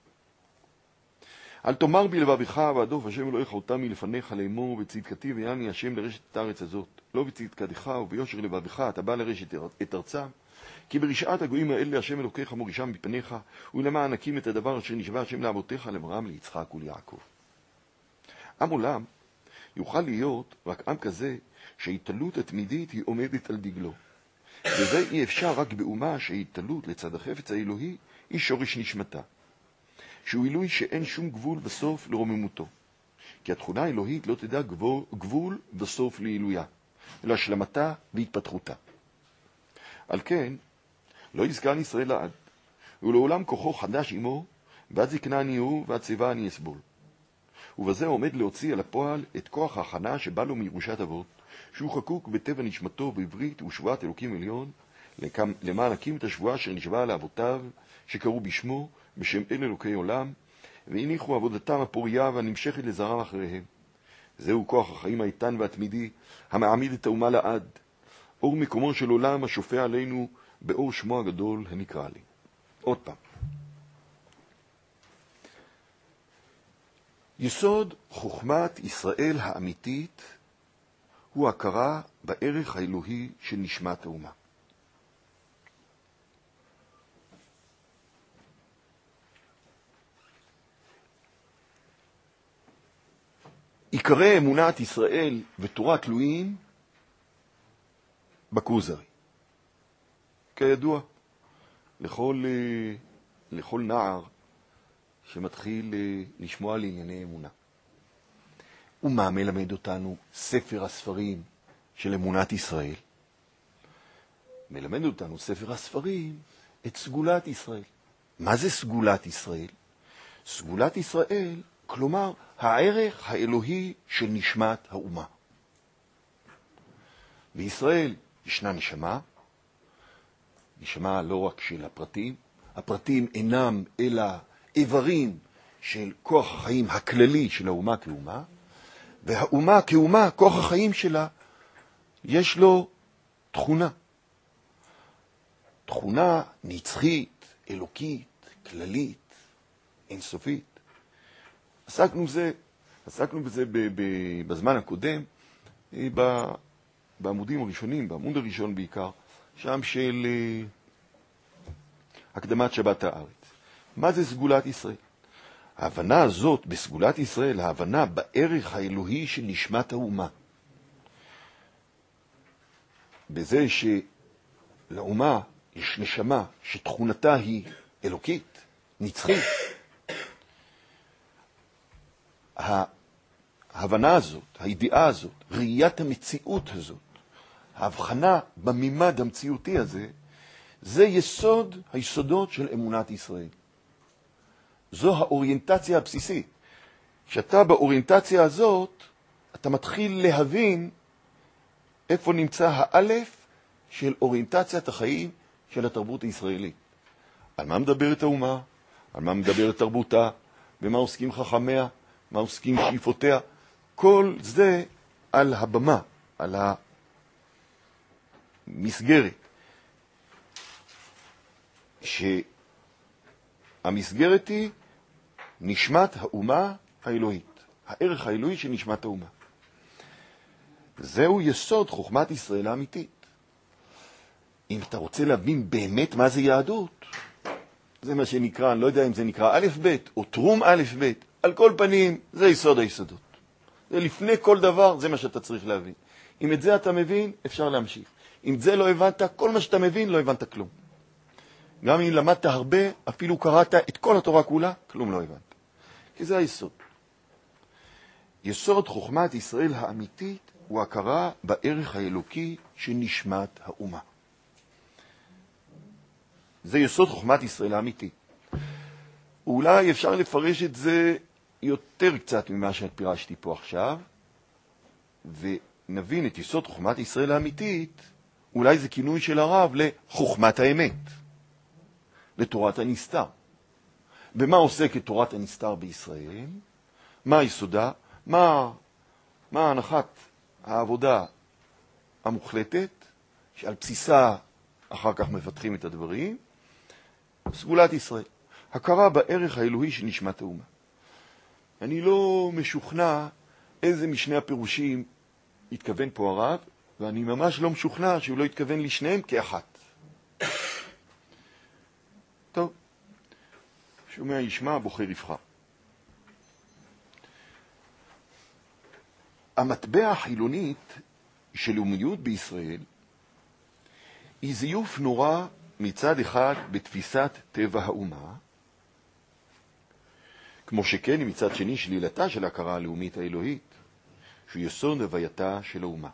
A: אל תאמר בלבבך, ועדוף השם אלוהיך אותם מלפניך לאמור, בצדקתי ויעני השם לרשת את הארץ הזאת. לא בצדקתך וביושר לבבך, אתה בא לרשת את ארצם. כי ברשעת הגויים האלה השם אלוקיך מורישם מפניך, ולמען נקים את הדבר אשר נשבע השם לאבותיך, לאברהם, ליצחק וליעקב. עם עולם יוכל להיות רק עם כזה שההתעלות התמידית היא עומדת על דגלו. וזה אי אפשר רק באומה שההתעלות לצד החפץ האלוהי היא שורש נשמתה. שהוא עילוי שאין שום גבול בסוף לרוממותו. כי התכונה האלוהית לא תדע גבול, גבול בסוף לעילויה, אלא השלמתה והתפתחותה. על כן, לא יזכרן ישראל לעד, ולעולם כוחו חדש עמו, ועד זקנה אני הוא, ועד שיבה אני אסבול. ובזה עומד להוציא על הפועל את כוח ההכנה שבא לו מירושת אבות, שהוא חקוק בטבע נשמתו בברית ושבועת אלוקים עליון, למען הקים את השבועה אשר נשבע לאבותיו, שקראו בשמו, בשם אל אלוקי עולם, והניחו עבודתם הפוריה והנמשכת לזרם אחריהם. זהו כוח החיים האיתן והתמידי, המעמיד את האומה לעד, אור מקומו של עולם השופע עלינו באור שמו הגדול הנקרא לי. עוד פעם. יסוד חוכמת ישראל האמיתית הוא הכרה בערך האלוהי של נשמת האומה. עיקרי אמונת ישראל ותורה תלויים בכוזרי. כידוע, לכל, לכל נער שמתחיל לשמוע לענייני אמונה. ומה מלמד אותנו ספר הספרים של אמונת ישראל? מלמד אותנו ספר הספרים את סגולת ישראל. מה זה סגולת ישראל? סגולת ישראל, כלומר, הערך האלוהי של נשמת האומה. בישראל ישנה נשמה, נשמה לא רק של הפרטים, הפרטים אינם אלא איברים של כוח החיים הכללי של האומה כאומה, והאומה כאומה, כוח החיים שלה, יש לו תכונה. תכונה נצחית, אלוקית, כללית, אינסופית. עסקנו בזה, עסקנו בזה בזמן הקודם, בעמודים הראשונים, בעמוד הראשון בעיקר, שם של הקדמת שבת הארץ. מה זה סגולת ישראל? ההבנה הזאת בסגולת ישראל, ההבנה בערך האלוהי של נשמת האומה. בזה שלאומה יש נשמה שתכונתה היא אלוקית, נצחית. ההבנה הזאת, הידיעה הזאת, ראיית המציאות הזאת, ההבחנה במימד המציאותי הזה, זה יסוד היסודות של אמונת ישראל. זו האוריינטציה הבסיסית. כשאתה באוריינטציה הזאת, אתה מתחיל להבין איפה נמצא האלף של אוריינטציית החיים של התרבות הישראלית. על מה מדברת האומה, על מה מדברת תרבותה, במה עוסקים חכמיה, מה עוסקים שאיפותיה. כל זה על הבמה, על המסגרת. שהמסגרת היא נשמת האומה האלוהית, הערך האלוהי של נשמת האומה. זהו יסוד חוכמת ישראל האמיתית. אם אתה רוצה להבין באמת מה זה יהדות, זה מה שנקרא, אני לא יודע אם זה נקרא א' ב' או טרום א' ב', על כל פנים זה יסוד היסודות. זה לפני כל דבר, זה מה שאתה צריך להבין. אם את זה אתה מבין, אפשר להמשיך. אם את זה לא הבנת, כל מה שאתה מבין, לא הבנת כלום. גם אם למדת הרבה, אפילו קראת את כל התורה כולה, כלום לא הבנת. כי זה היסוד. יסוד חוכמת ישראל האמיתית הוא הכרה בערך האלוקי שנשמת האומה. זה יסוד חוכמת ישראל האמיתית. אולי אפשר לפרש את זה יותר קצת ממה שפירשתי פה עכשיו, ונבין את יסוד חוכמת ישראל האמיתית, אולי זה כינוי של הרב לחוכמת האמת, לתורת הנסתר. במה עוסקת תורת הנסתר בישראל? מה היסודה? מה, מה הנחת העבודה המוחלטת, שעל בסיסה אחר כך מפתחים את הדברים? סגולת ישראל. הכרה בערך האלוהי של נשמת האומה. אני לא משוכנע איזה משני הפירושים התכוון פה הרב, ואני ממש לא משוכנע שהוא לא התכוון לשניהם כאחת. טוב, שומע ישמע, בוחר יבחר. המטבע החילונית של לאומיות בישראל היא זיוף נורא מצד אחד בתפיסת טבע האומה, כמו שכן היא מצד שני שלילתה של ההכרה הלאומית האלוהית, שהוא יסוד הווייתה של האומה.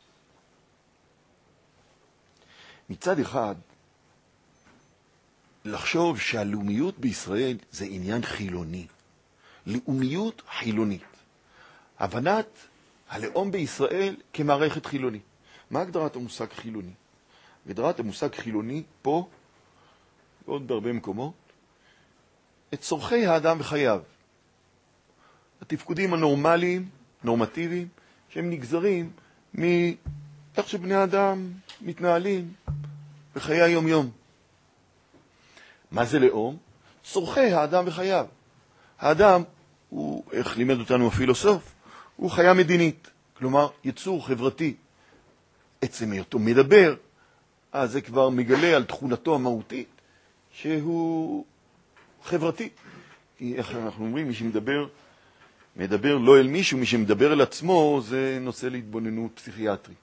A: מצד אחד, לחשוב שהלאומיות בישראל זה עניין חילוני. לאומיות חילונית. הבנת הלאום בישראל כמערכת חילונית. מה הגדרת המושג חילוני? הגדרת המושג חילוני פה, ועוד בהרבה מקומות, את צורכי האדם וחייו. התפקודים הנורמליים, נורמטיביים, שהם נגזרים מאיך שבני האדם מתנהלים בחיי היום-יום. מה זה לאום? צורכי האדם וחייו. האדם הוא, איך לימד אותנו הפילוסוף, הוא חיה מדינית, כלומר יצור חברתי. עצם היותו מדבר, אז זה כבר מגלה על תכונתו המהותית שהוא חברתי. כי איך אנחנו אומרים, מי שמדבר, מדבר לא אל מישהו, מי שמדבר אל עצמו, זה נושא להתבוננות פסיכיאטרית.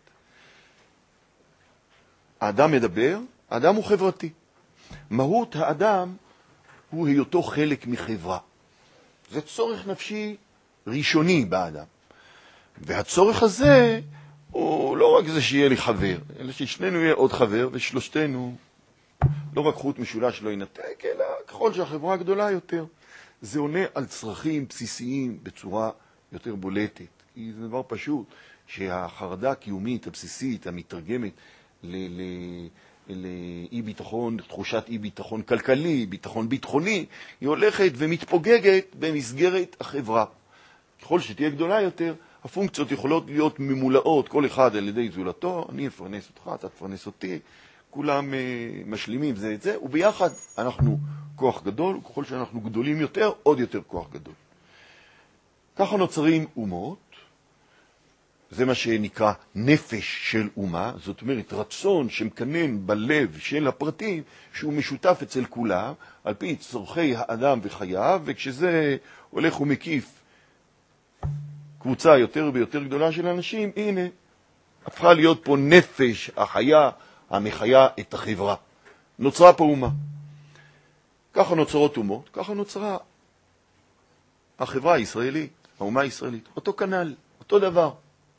A: האדם מדבר, האדם הוא חברתי. מהות האדם הוא היותו חלק מחברה. זה צורך נפשי ראשוני באדם. והצורך הזה הוא לא רק זה שיהיה לי חבר, אלא ששנינו יהיה עוד חבר, ושלושתנו לא רק חוט משולש לא ינתק, אלא ככל שהחברה גדולה יותר. זה עונה על צרכים בסיסיים בצורה יותר בולטת. כי זה דבר פשוט, שהחרדה הקיומית הבסיסית המתרגמת ל... ל... לאי ביטחון, תחושת אי ביטחון כלכלי, ביטחון ביטחוני, היא הולכת ומתפוגגת במסגרת החברה. ככל שתהיה גדולה יותר, הפונקציות יכולות להיות ממולאות, כל אחד על ידי זולתו, אני אפרנס אותך, אתה תפרנס אותי, כולם uh, משלימים זה את זה, וביחד אנחנו כוח גדול, וככל שאנחנו גדולים יותר, עוד יותר כוח גדול. ככה נוצרים אומות, זה מה שנקרא נפש של אומה, זאת אומרת רצון שמקנן בלב של הפרטים שהוא משותף אצל כולם, על פי צורכי האדם וחייו, וכשזה הולך ומקיף קבוצה יותר ויותר גדולה של אנשים, הנה, הפכה להיות פה נפש החיה המחיה את החברה. נוצרה פה אומה. ככה נוצרות אומות, ככה נוצרה החברה הישראלית, האומה הישראלית. אותו כנל, אותו דבר.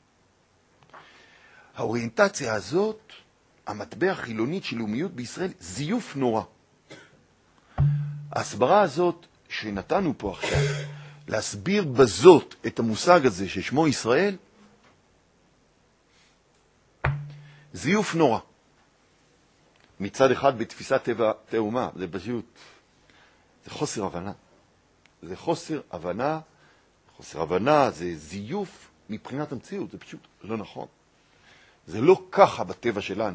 A: האוריינטציה הזאת, המטבע החילונית של לאומיות בישראל, זיוף נורא. ההסברה הזאת שנתנו פה עכשיו, להסביר בזאת את המושג הזה ששמו ישראל, זיוף נורא. מצד אחד בתפיסת טבע תאומה, זה פשוט, זה חוסר הבנה. זה חוסר הבנה, חוסר הבנה זה זיוף מבחינת המציאות, זה פשוט לא נכון. זה לא ככה בטבע שלנו.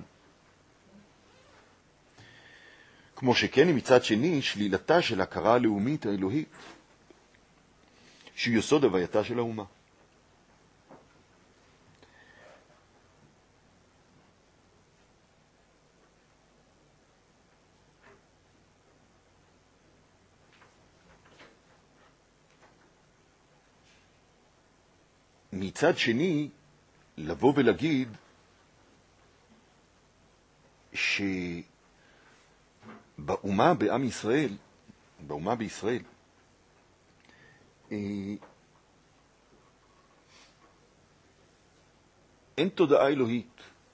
A: כמו שכן, מצד שני, שלילתה של הכרה הלאומית האלוהית, שהיא יסוד הווייתה של האומה. מצד שני, לבוא ולהגיד שבאומה בעם ישראל, באומה בישראל, אין תודעה אלוהית.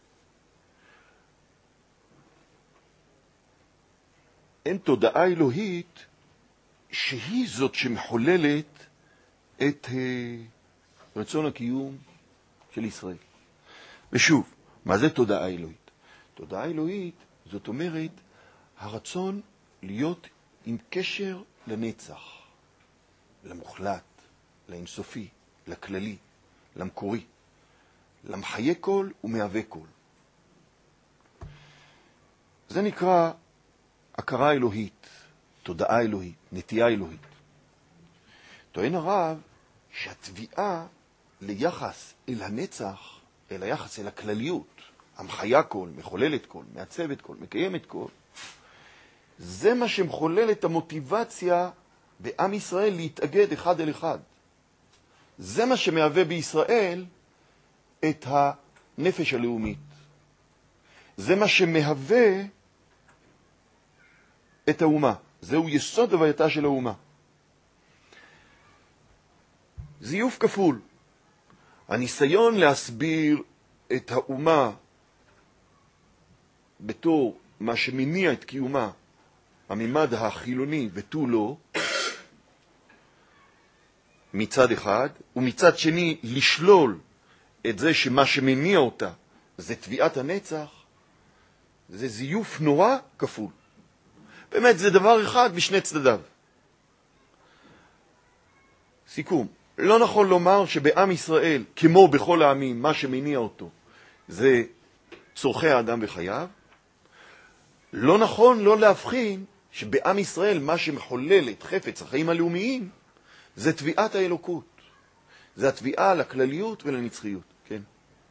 A: אין תודעה אלוהית שהיא זאת שמחוללת את רצון הקיום של ישראל. ושוב, מה זה תודעה אלוהית? תודעה אלוהית זאת אומרת הרצון להיות עם קשר לנצח, למוחלט, לאינסופי, לכללי, למקורי, למחיה כל ומהווה כל. זה נקרא הכרה אלוהית, תודעה אלוהית, נטייה אלוהית. טוען הרב שהתביעה ליחס אל הנצח, אל היחס אל הכלליות, המחיה כל, מחוללת כל, מעצבת כל, מקיימת כל, זה מה שמחולל את המוטיבציה בעם ישראל להתאגד אחד אל אחד. זה מה שמהווה בישראל את הנפש הלאומית. זה מה שמהווה את האומה. זהו יסוד הווייתה של האומה. זיוף כפול. הניסיון להסביר את האומה בתור מה שמניע את קיומה, הממד החילוני ותו לא, מצד אחד, ומצד שני לשלול את זה שמה שמניע אותה זה תביעת הנצח, זה זיוף נורא כפול. באמת זה דבר אחד בשני צדדיו. סיכום, לא נכון לומר שבעם ישראל, כמו בכל העמים, מה שמניע אותו זה צורכי האדם וחייו. לא נכון לא להבחין שבעם ישראל מה שמחולל את חפץ החיים הלאומיים זה תביעת האלוקות. זה התביעה לכלליות ולנצחיות. כן.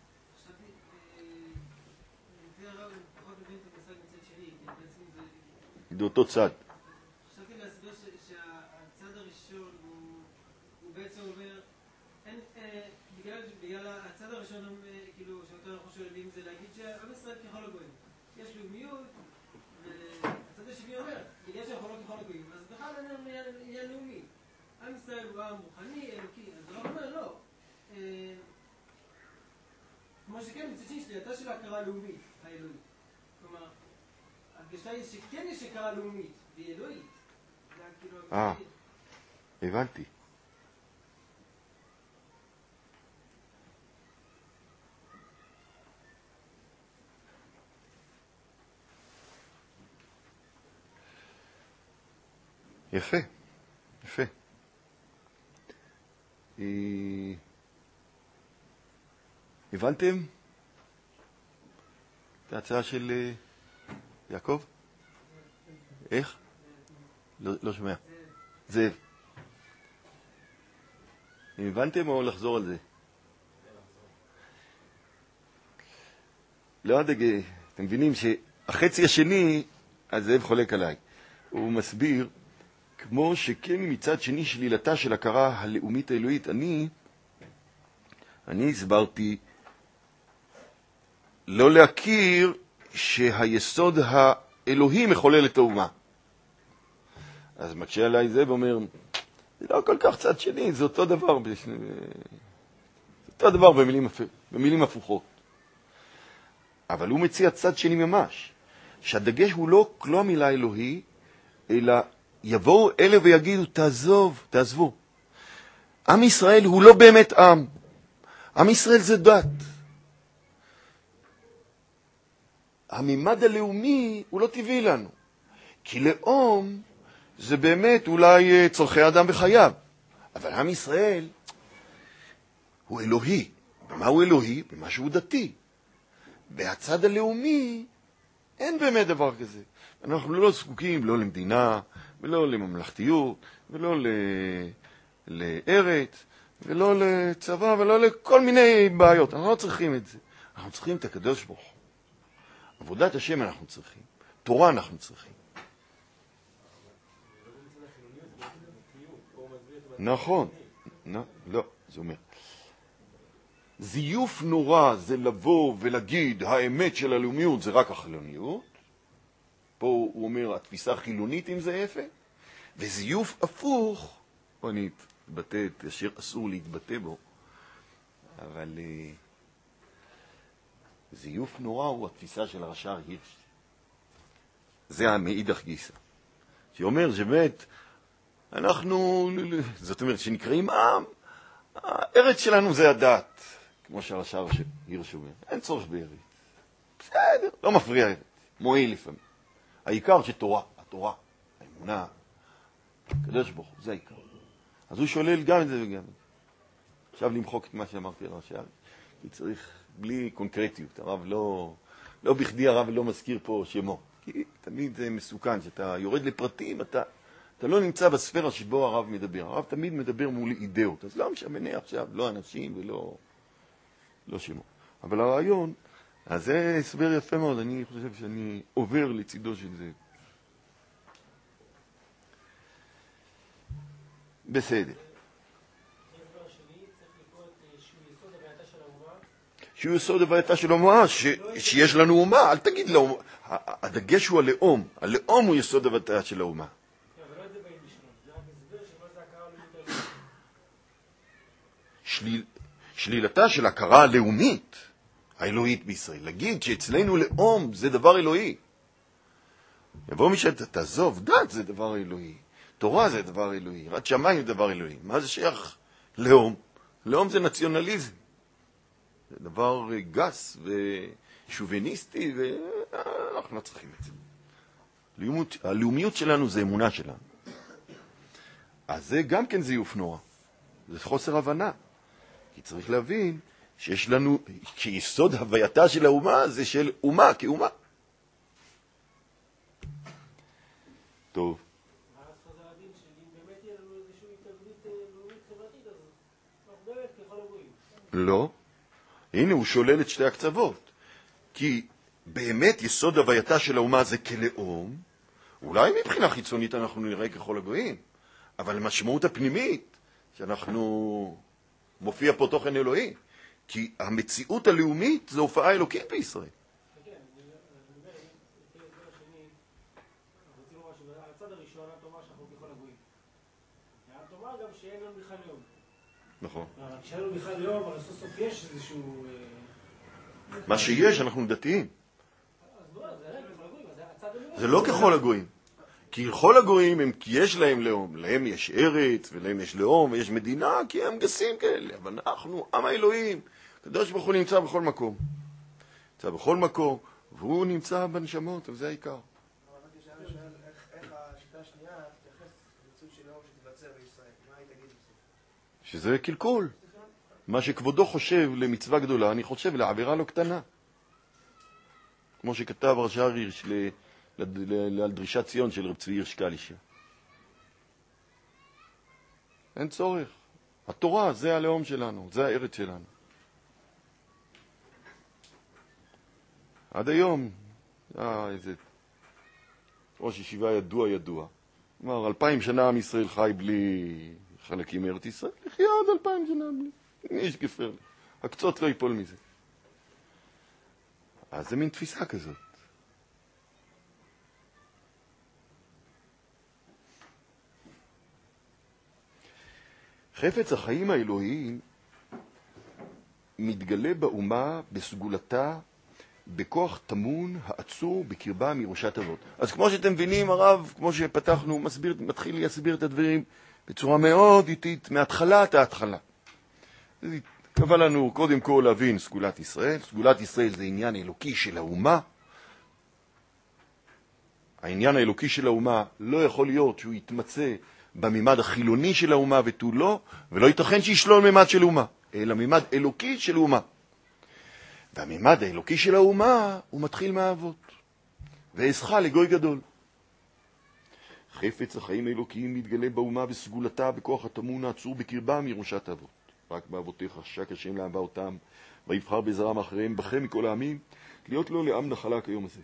A: זה אותו צד.
C: חשבתי להסביר שהצד הראשון הוא בעצם אומר, בגלל הצד הראשון, כאילו, שאותו אנחנו שואלים, זה להגיד שעם ישראל ככל הגויים. יש לאומיות, והצד השני אומר, בגלל שאנחנו לא ככל הגויים, אז בכלל יהיה לאומי. עם ישראל הוא עם רוחני, אלוקי, אז הרב אומר, לא. כמו שכן, מצד שלייתה של ההכרה הלאומית, האלוהית. כלומר, הרגשה היא שכן יש הכרה לאומית, והיא אלוהית.
A: אה, הבנתי. יפה, יפה. הבנתם? את ההצעה של יעקב? איך? לא, לא שומע. זאב. אם הבנתם או לחזור על זה? לא הדג... אתם מבינים שהחצי השני, אז זאב חולק עליי. הוא מסביר, כמו שכן מצד שני שלילתה של הכרה הלאומית האלוהית, אני, אני הסברתי לא להכיר שהיסוד האלוהי מחולל את האומה. אז מקשה עליי זה ואומר, זה לא כל כך צד שני, זה אותו דבר, זה אותו דבר במילים, במילים הפוכות. אבל הוא מציע צד שני ממש, שהדגש הוא לא, לא המילה אלוהי, אלא יבואו אלה ויגידו, תעזוב, תעזבו. עם ישראל הוא לא באמת עם. עם ישראל זה דת. הממד הלאומי הוא לא טבעי לנו. כי לאום זה באמת אולי צורכי אדם וחייו. אבל עם ישראל הוא אלוהי. במה הוא אלוהי? במה שהוא דתי. בהצד הלאומי אין באמת דבר כזה. אנחנו לא זקוקים לא למדינה, ולא לממלכתיות, ולא ל... לארץ, ולא לצבא, ולא לכל מיני בעיות. אנחנו לא צריכים את זה. אנחנו צריכים את הקדוש ברוך הוא. עבודת השם אנחנו צריכים. תורה אנחנו צריכים. נכון. לא, זה אומר. זיוף נורא זה לבוא ולהגיד האמת של הלאומיות זה רק החילוניות. פה הוא אומר התפיסה חילונית אם זה יפה. וזיוף הפוך, פה אני אתבטא את אשר אסור להתבטא בו, אבל uh, זיוף נורא הוא התפיסה של הרש"ר הירש. זה המאידך גיסא. שאומר שבאמת אנחנו, זאת אומרת שנקראים עם, הארץ שלנו זה הדת. כמו שהרש"ר הירש אומר, אין צורך בארץ. בסדר, לא מפריע ארץ, מועיל לפעמים. העיקר שתורה, התורה, האמונה, הקדוש ברוך הוא, זה העיקר. אז הוא שולל גם את זה וגם את זה. עכשיו למחוק את מה שאמרתי על הרש"ר, כי צריך בלי קונקרטיות. הרב לא, לא בכדי הרב לא מזכיר פה שמו. כי תמיד זה מסוכן, שאתה יורד לפרטים, אתה, אתה לא נמצא בספירה שבו הרב מדבר. הרב תמיד מדבר מול אידאות, אז לא משנה עכשיו, לא אנשים ולא... לא שמו. אבל הרעיון, אז זה הסבר יפה מאוד, אני חושב שאני עובר לצידו של זה. בסדר. שהוא יסוד הווייתה של האומה, שיש לנו אומה, אל תגיד לאומה, הדגש הוא הלאום, הלאום הוא יסוד הווייתה של האומה. שליל... שלילתה של הכרה הלאומית, האלוהית בישראל. להגיד שאצלנו לאום זה דבר אלוהי. יבוא מי שתעזוב, דת זה דבר אלוהי. תורה זה דבר אלוהי. יראת שמיים זה דבר אלוהי. מה זה שייך לאום? לאום זה נציונליזם. זה דבר גס ושוביניסטי, ואנחנו לא צריכים את זה. הלאומיות, הלאומיות שלנו זה אמונה שלנו. אז זה גם כן זיוף נורא. זה חוסר הבנה. כי צריך להבין שיש לנו, שיסוד הווייתה של האומה זה של אומה כאומה. טוב.
C: ואז חזר הדין שאם באמת יהיה לנו איזושהי התנגדות לאומית חברתית, אז אנחנו באמת ככל הגויים.
A: לא. הנה הוא שולל את שתי הקצוות. כי באמת יסוד הווייתה של האומה זה כלאום, אולי מבחינה חיצונית אנחנו נראה ככל הגויים, אבל המשמעות הפנימית שאנחנו... מופיע פה תוכן אלוהי, כי המציאות הלאומית זו הופעה אלוקית בישראל.
C: כן, אני מדבר, לפי הדבר השני, אנחנו רוצים לומר שהצד הראשון, התורה שאנחנו ככל הגויים. התורה גם שאין לנו בכלל לאום.
A: נכון.
C: כשאין לנו בכלל לאום, אבל סוף סוף יש איזשהו...
A: מה שיש, אנחנו דתיים.
C: אז לא, זה לא ככל הגויים, אז הצד הראשון.
A: זה לא ככל הגויים. כי לכל הגויים הם, כי יש להם לאום, להם יש ארץ ולהם יש לאום ויש מדינה, כי הם גסים כאלה, אבל אנחנו עם האלוהים, הקדוש ברוך הוא נמצא בכל מקום, נמצא בכל מקום, והוא נמצא בנשמות, וזה העיקר.
B: אבל אני שואל איך השיטה השנייה תתייחס למציאות של לאום שתיווצר בישראל, מה היא תגיד את זה?
A: שזה קלקול, מה שכבודו חושב למצווה גדולה, אני חושב לעבירה לא קטנה, כמו שכתב הרש"ר הירש ל... על דרישת ציון של רב צבי הירש קלישר. אין צורך. התורה זה הלאום שלנו, זה הארץ שלנו. עד היום, אה, איזה ראש ישיבה ידוע ידוע. כלומר, אלפיים שנה עם ישראל חי בלי חלקים מארץ ישראל, לחיה עוד אלפיים שנה בלי. מי יש גפר? הקצות לא ייפול מזה. אז זה מין תפיסה כזאת. חפץ החיים האלוהיים מתגלה באומה בסגולתה, בכוח תמון העצור בקרבה מירושת אבות. אז כמו שאתם מבינים, הרב, כמו שפתחנו, מסביר, מתחיל להסביר את הדברים בצורה מאוד איטית, מהתחלת ההתחלה. זה קבע לנו קודם כל להבין סגולת ישראל. סגולת ישראל זה עניין אלוקי של האומה, העניין האלוקי של האומה לא יכול להיות שהוא יתמצא בממד החילוני של האומה ותו לא, ולא ייתכן שישלול ממד של אומה, אלא ממד אלוקי של אומה. והממד האלוקי של האומה הוא מתחיל מהאבות. ואעשך לגוי גדול. חפץ החיים האלוקיים מתגלה באומה בסגולתה בכוח הטמון העצור בקרבה מירושת האבות. רק באבותיך חשק השם לאהבה אותם, ויבחר בזרעם אחריהם בכם מכל העמים, להיות לו לעם נחלה כיום הזה.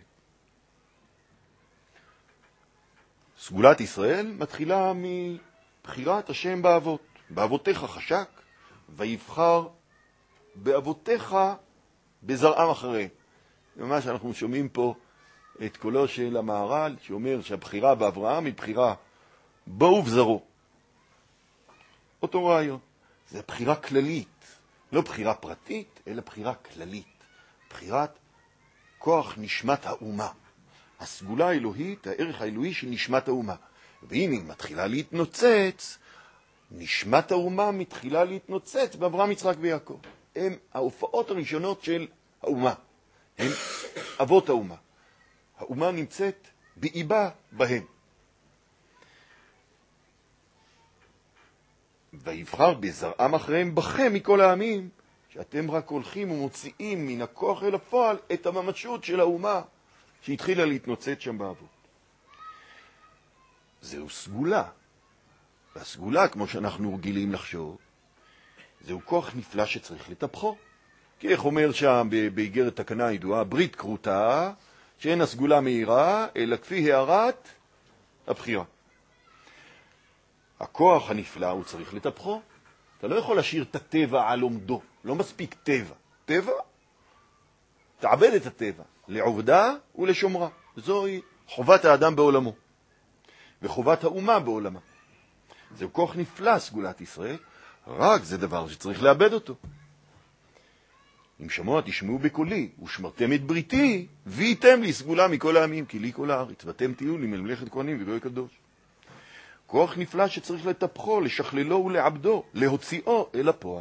A: סגולת ישראל מתחילה מבחירת השם באבות. באבותיך חשק, ויבחר באבותיך בזרעם אחריהם. ממש אנחנו שומעים פה את קולו של המהר"ל, שאומר שהבחירה באברהם היא בחירה בו ובזרו. אותו רעיון. זה בחירה כללית, לא בחירה פרטית, אלא בחירה כללית. בחירת כוח נשמת האומה. הסגולה האלוהית, הערך האלוהי של נשמת האומה. והנה היא מתחילה להתנוצץ, נשמת האומה מתחילה להתנוצץ באברהם, יצחק ויעקב. הם ההופעות הראשונות של האומה. הם אבות האומה. האומה נמצאת באיבה בהם. ויבחר בזרעם אחריהם בכם מכל העמים, שאתם רק הולכים ומוציאים מן הכוח אל הפועל את הממשות של האומה שהתחילה להתנוצץ שם באבות. זהו סגולה. והסגולה, כמו שאנחנו רגילים לחשוב, זהו כוח נפלא שצריך לטפחו. כי איך אומר שם באיגרת תקנה הידועה, ברית קרותה, שאין הסגולה מהירה, אלא כפי הערת הבחירה. הכוח הנפלא הוא צריך לטפחו. אתה לא יכול להשאיר את הטבע על עומדו. לא מספיק טבע. טבע? תעבד את הטבע. לעובדה ולשומרה. זוהי חובת האדם בעולמו. וחובת האומה בעולמה. זהו כוח נפלא, סגולת ישראל. רק זה דבר שצריך לאבד אותו. אם שמוע תשמעו בקולי, ושמרתם את בריתי, וייתם לי סגולה מכל העמים, כי לי כל הארץ, ואתם תהיו לי ממלכת כהנים וגוי קדוש. כוח נפלא שצריך לטפחו, לשכללו ולעבדו, להוציאו אל הפועל.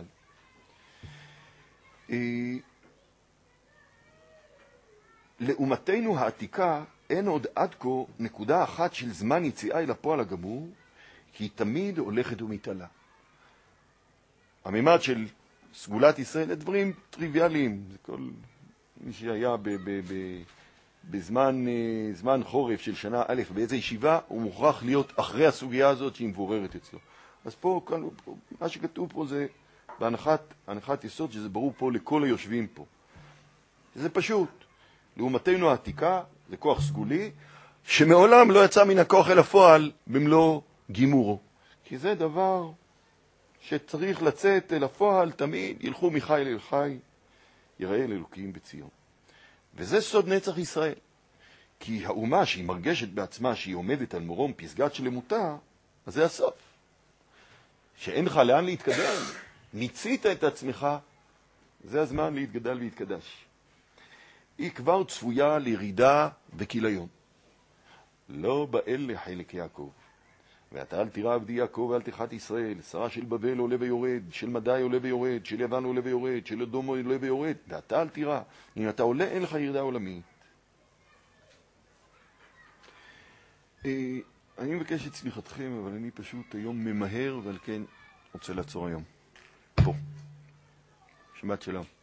A: לאומתנו העתיקה אין עוד עד כה נקודה אחת של זמן יציאה אל הפועל הגמור, כי היא תמיד הולכת ומתעלה. הממד של סגולת ישראל, דברים טריוויאליים. זה כל מי שהיה ב, ב, ב, בזמן זמן חורף של שנה א' באיזו ישיבה, הוא מוכרח להיות אחרי הסוגיה הזאת שהיא מבוררת אצלו. אז פה, כאן, פה מה שכתוב פה זה בהנחת הנחת יסוד, שזה ברור פה לכל היושבים פה. זה פשוט. לעומתנו העתיקה, זה כוח סגולי, שמעולם לא יצא מן הכוח אל הפועל במלוא גימורו. כי זה דבר שצריך לצאת אל הפועל תמיד, ילכו מחי אל חי, יראה אל אלוקים בציון. וזה סוד נצח ישראל. כי האומה שהיא מרגשת בעצמה שהיא עומדת על מורום פסגת שלמותה, אז זה הסוף. שאין לך לאן להתקדם, ניצית את עצמך, זה הזמן להתגדל והתקדש. היא כבר צפויה לירידה וכיליון. לא באל לחלק יעקב. ואתה אל תירא עבדי יעקב ואל תחת ישראל, שרה של בבל עולה ויורד, של מדי עולה ויורד, של יוון עולה ויורד, של אדום עולה ויורד, ואתה אל תירא. אם אתה עולה אין לך ירידה עולמית. אני מבקש את סליחתכם, אבל אני פשוט היום ממהר, ועל כן רוצה לעצור היום. פה. שבת שלום.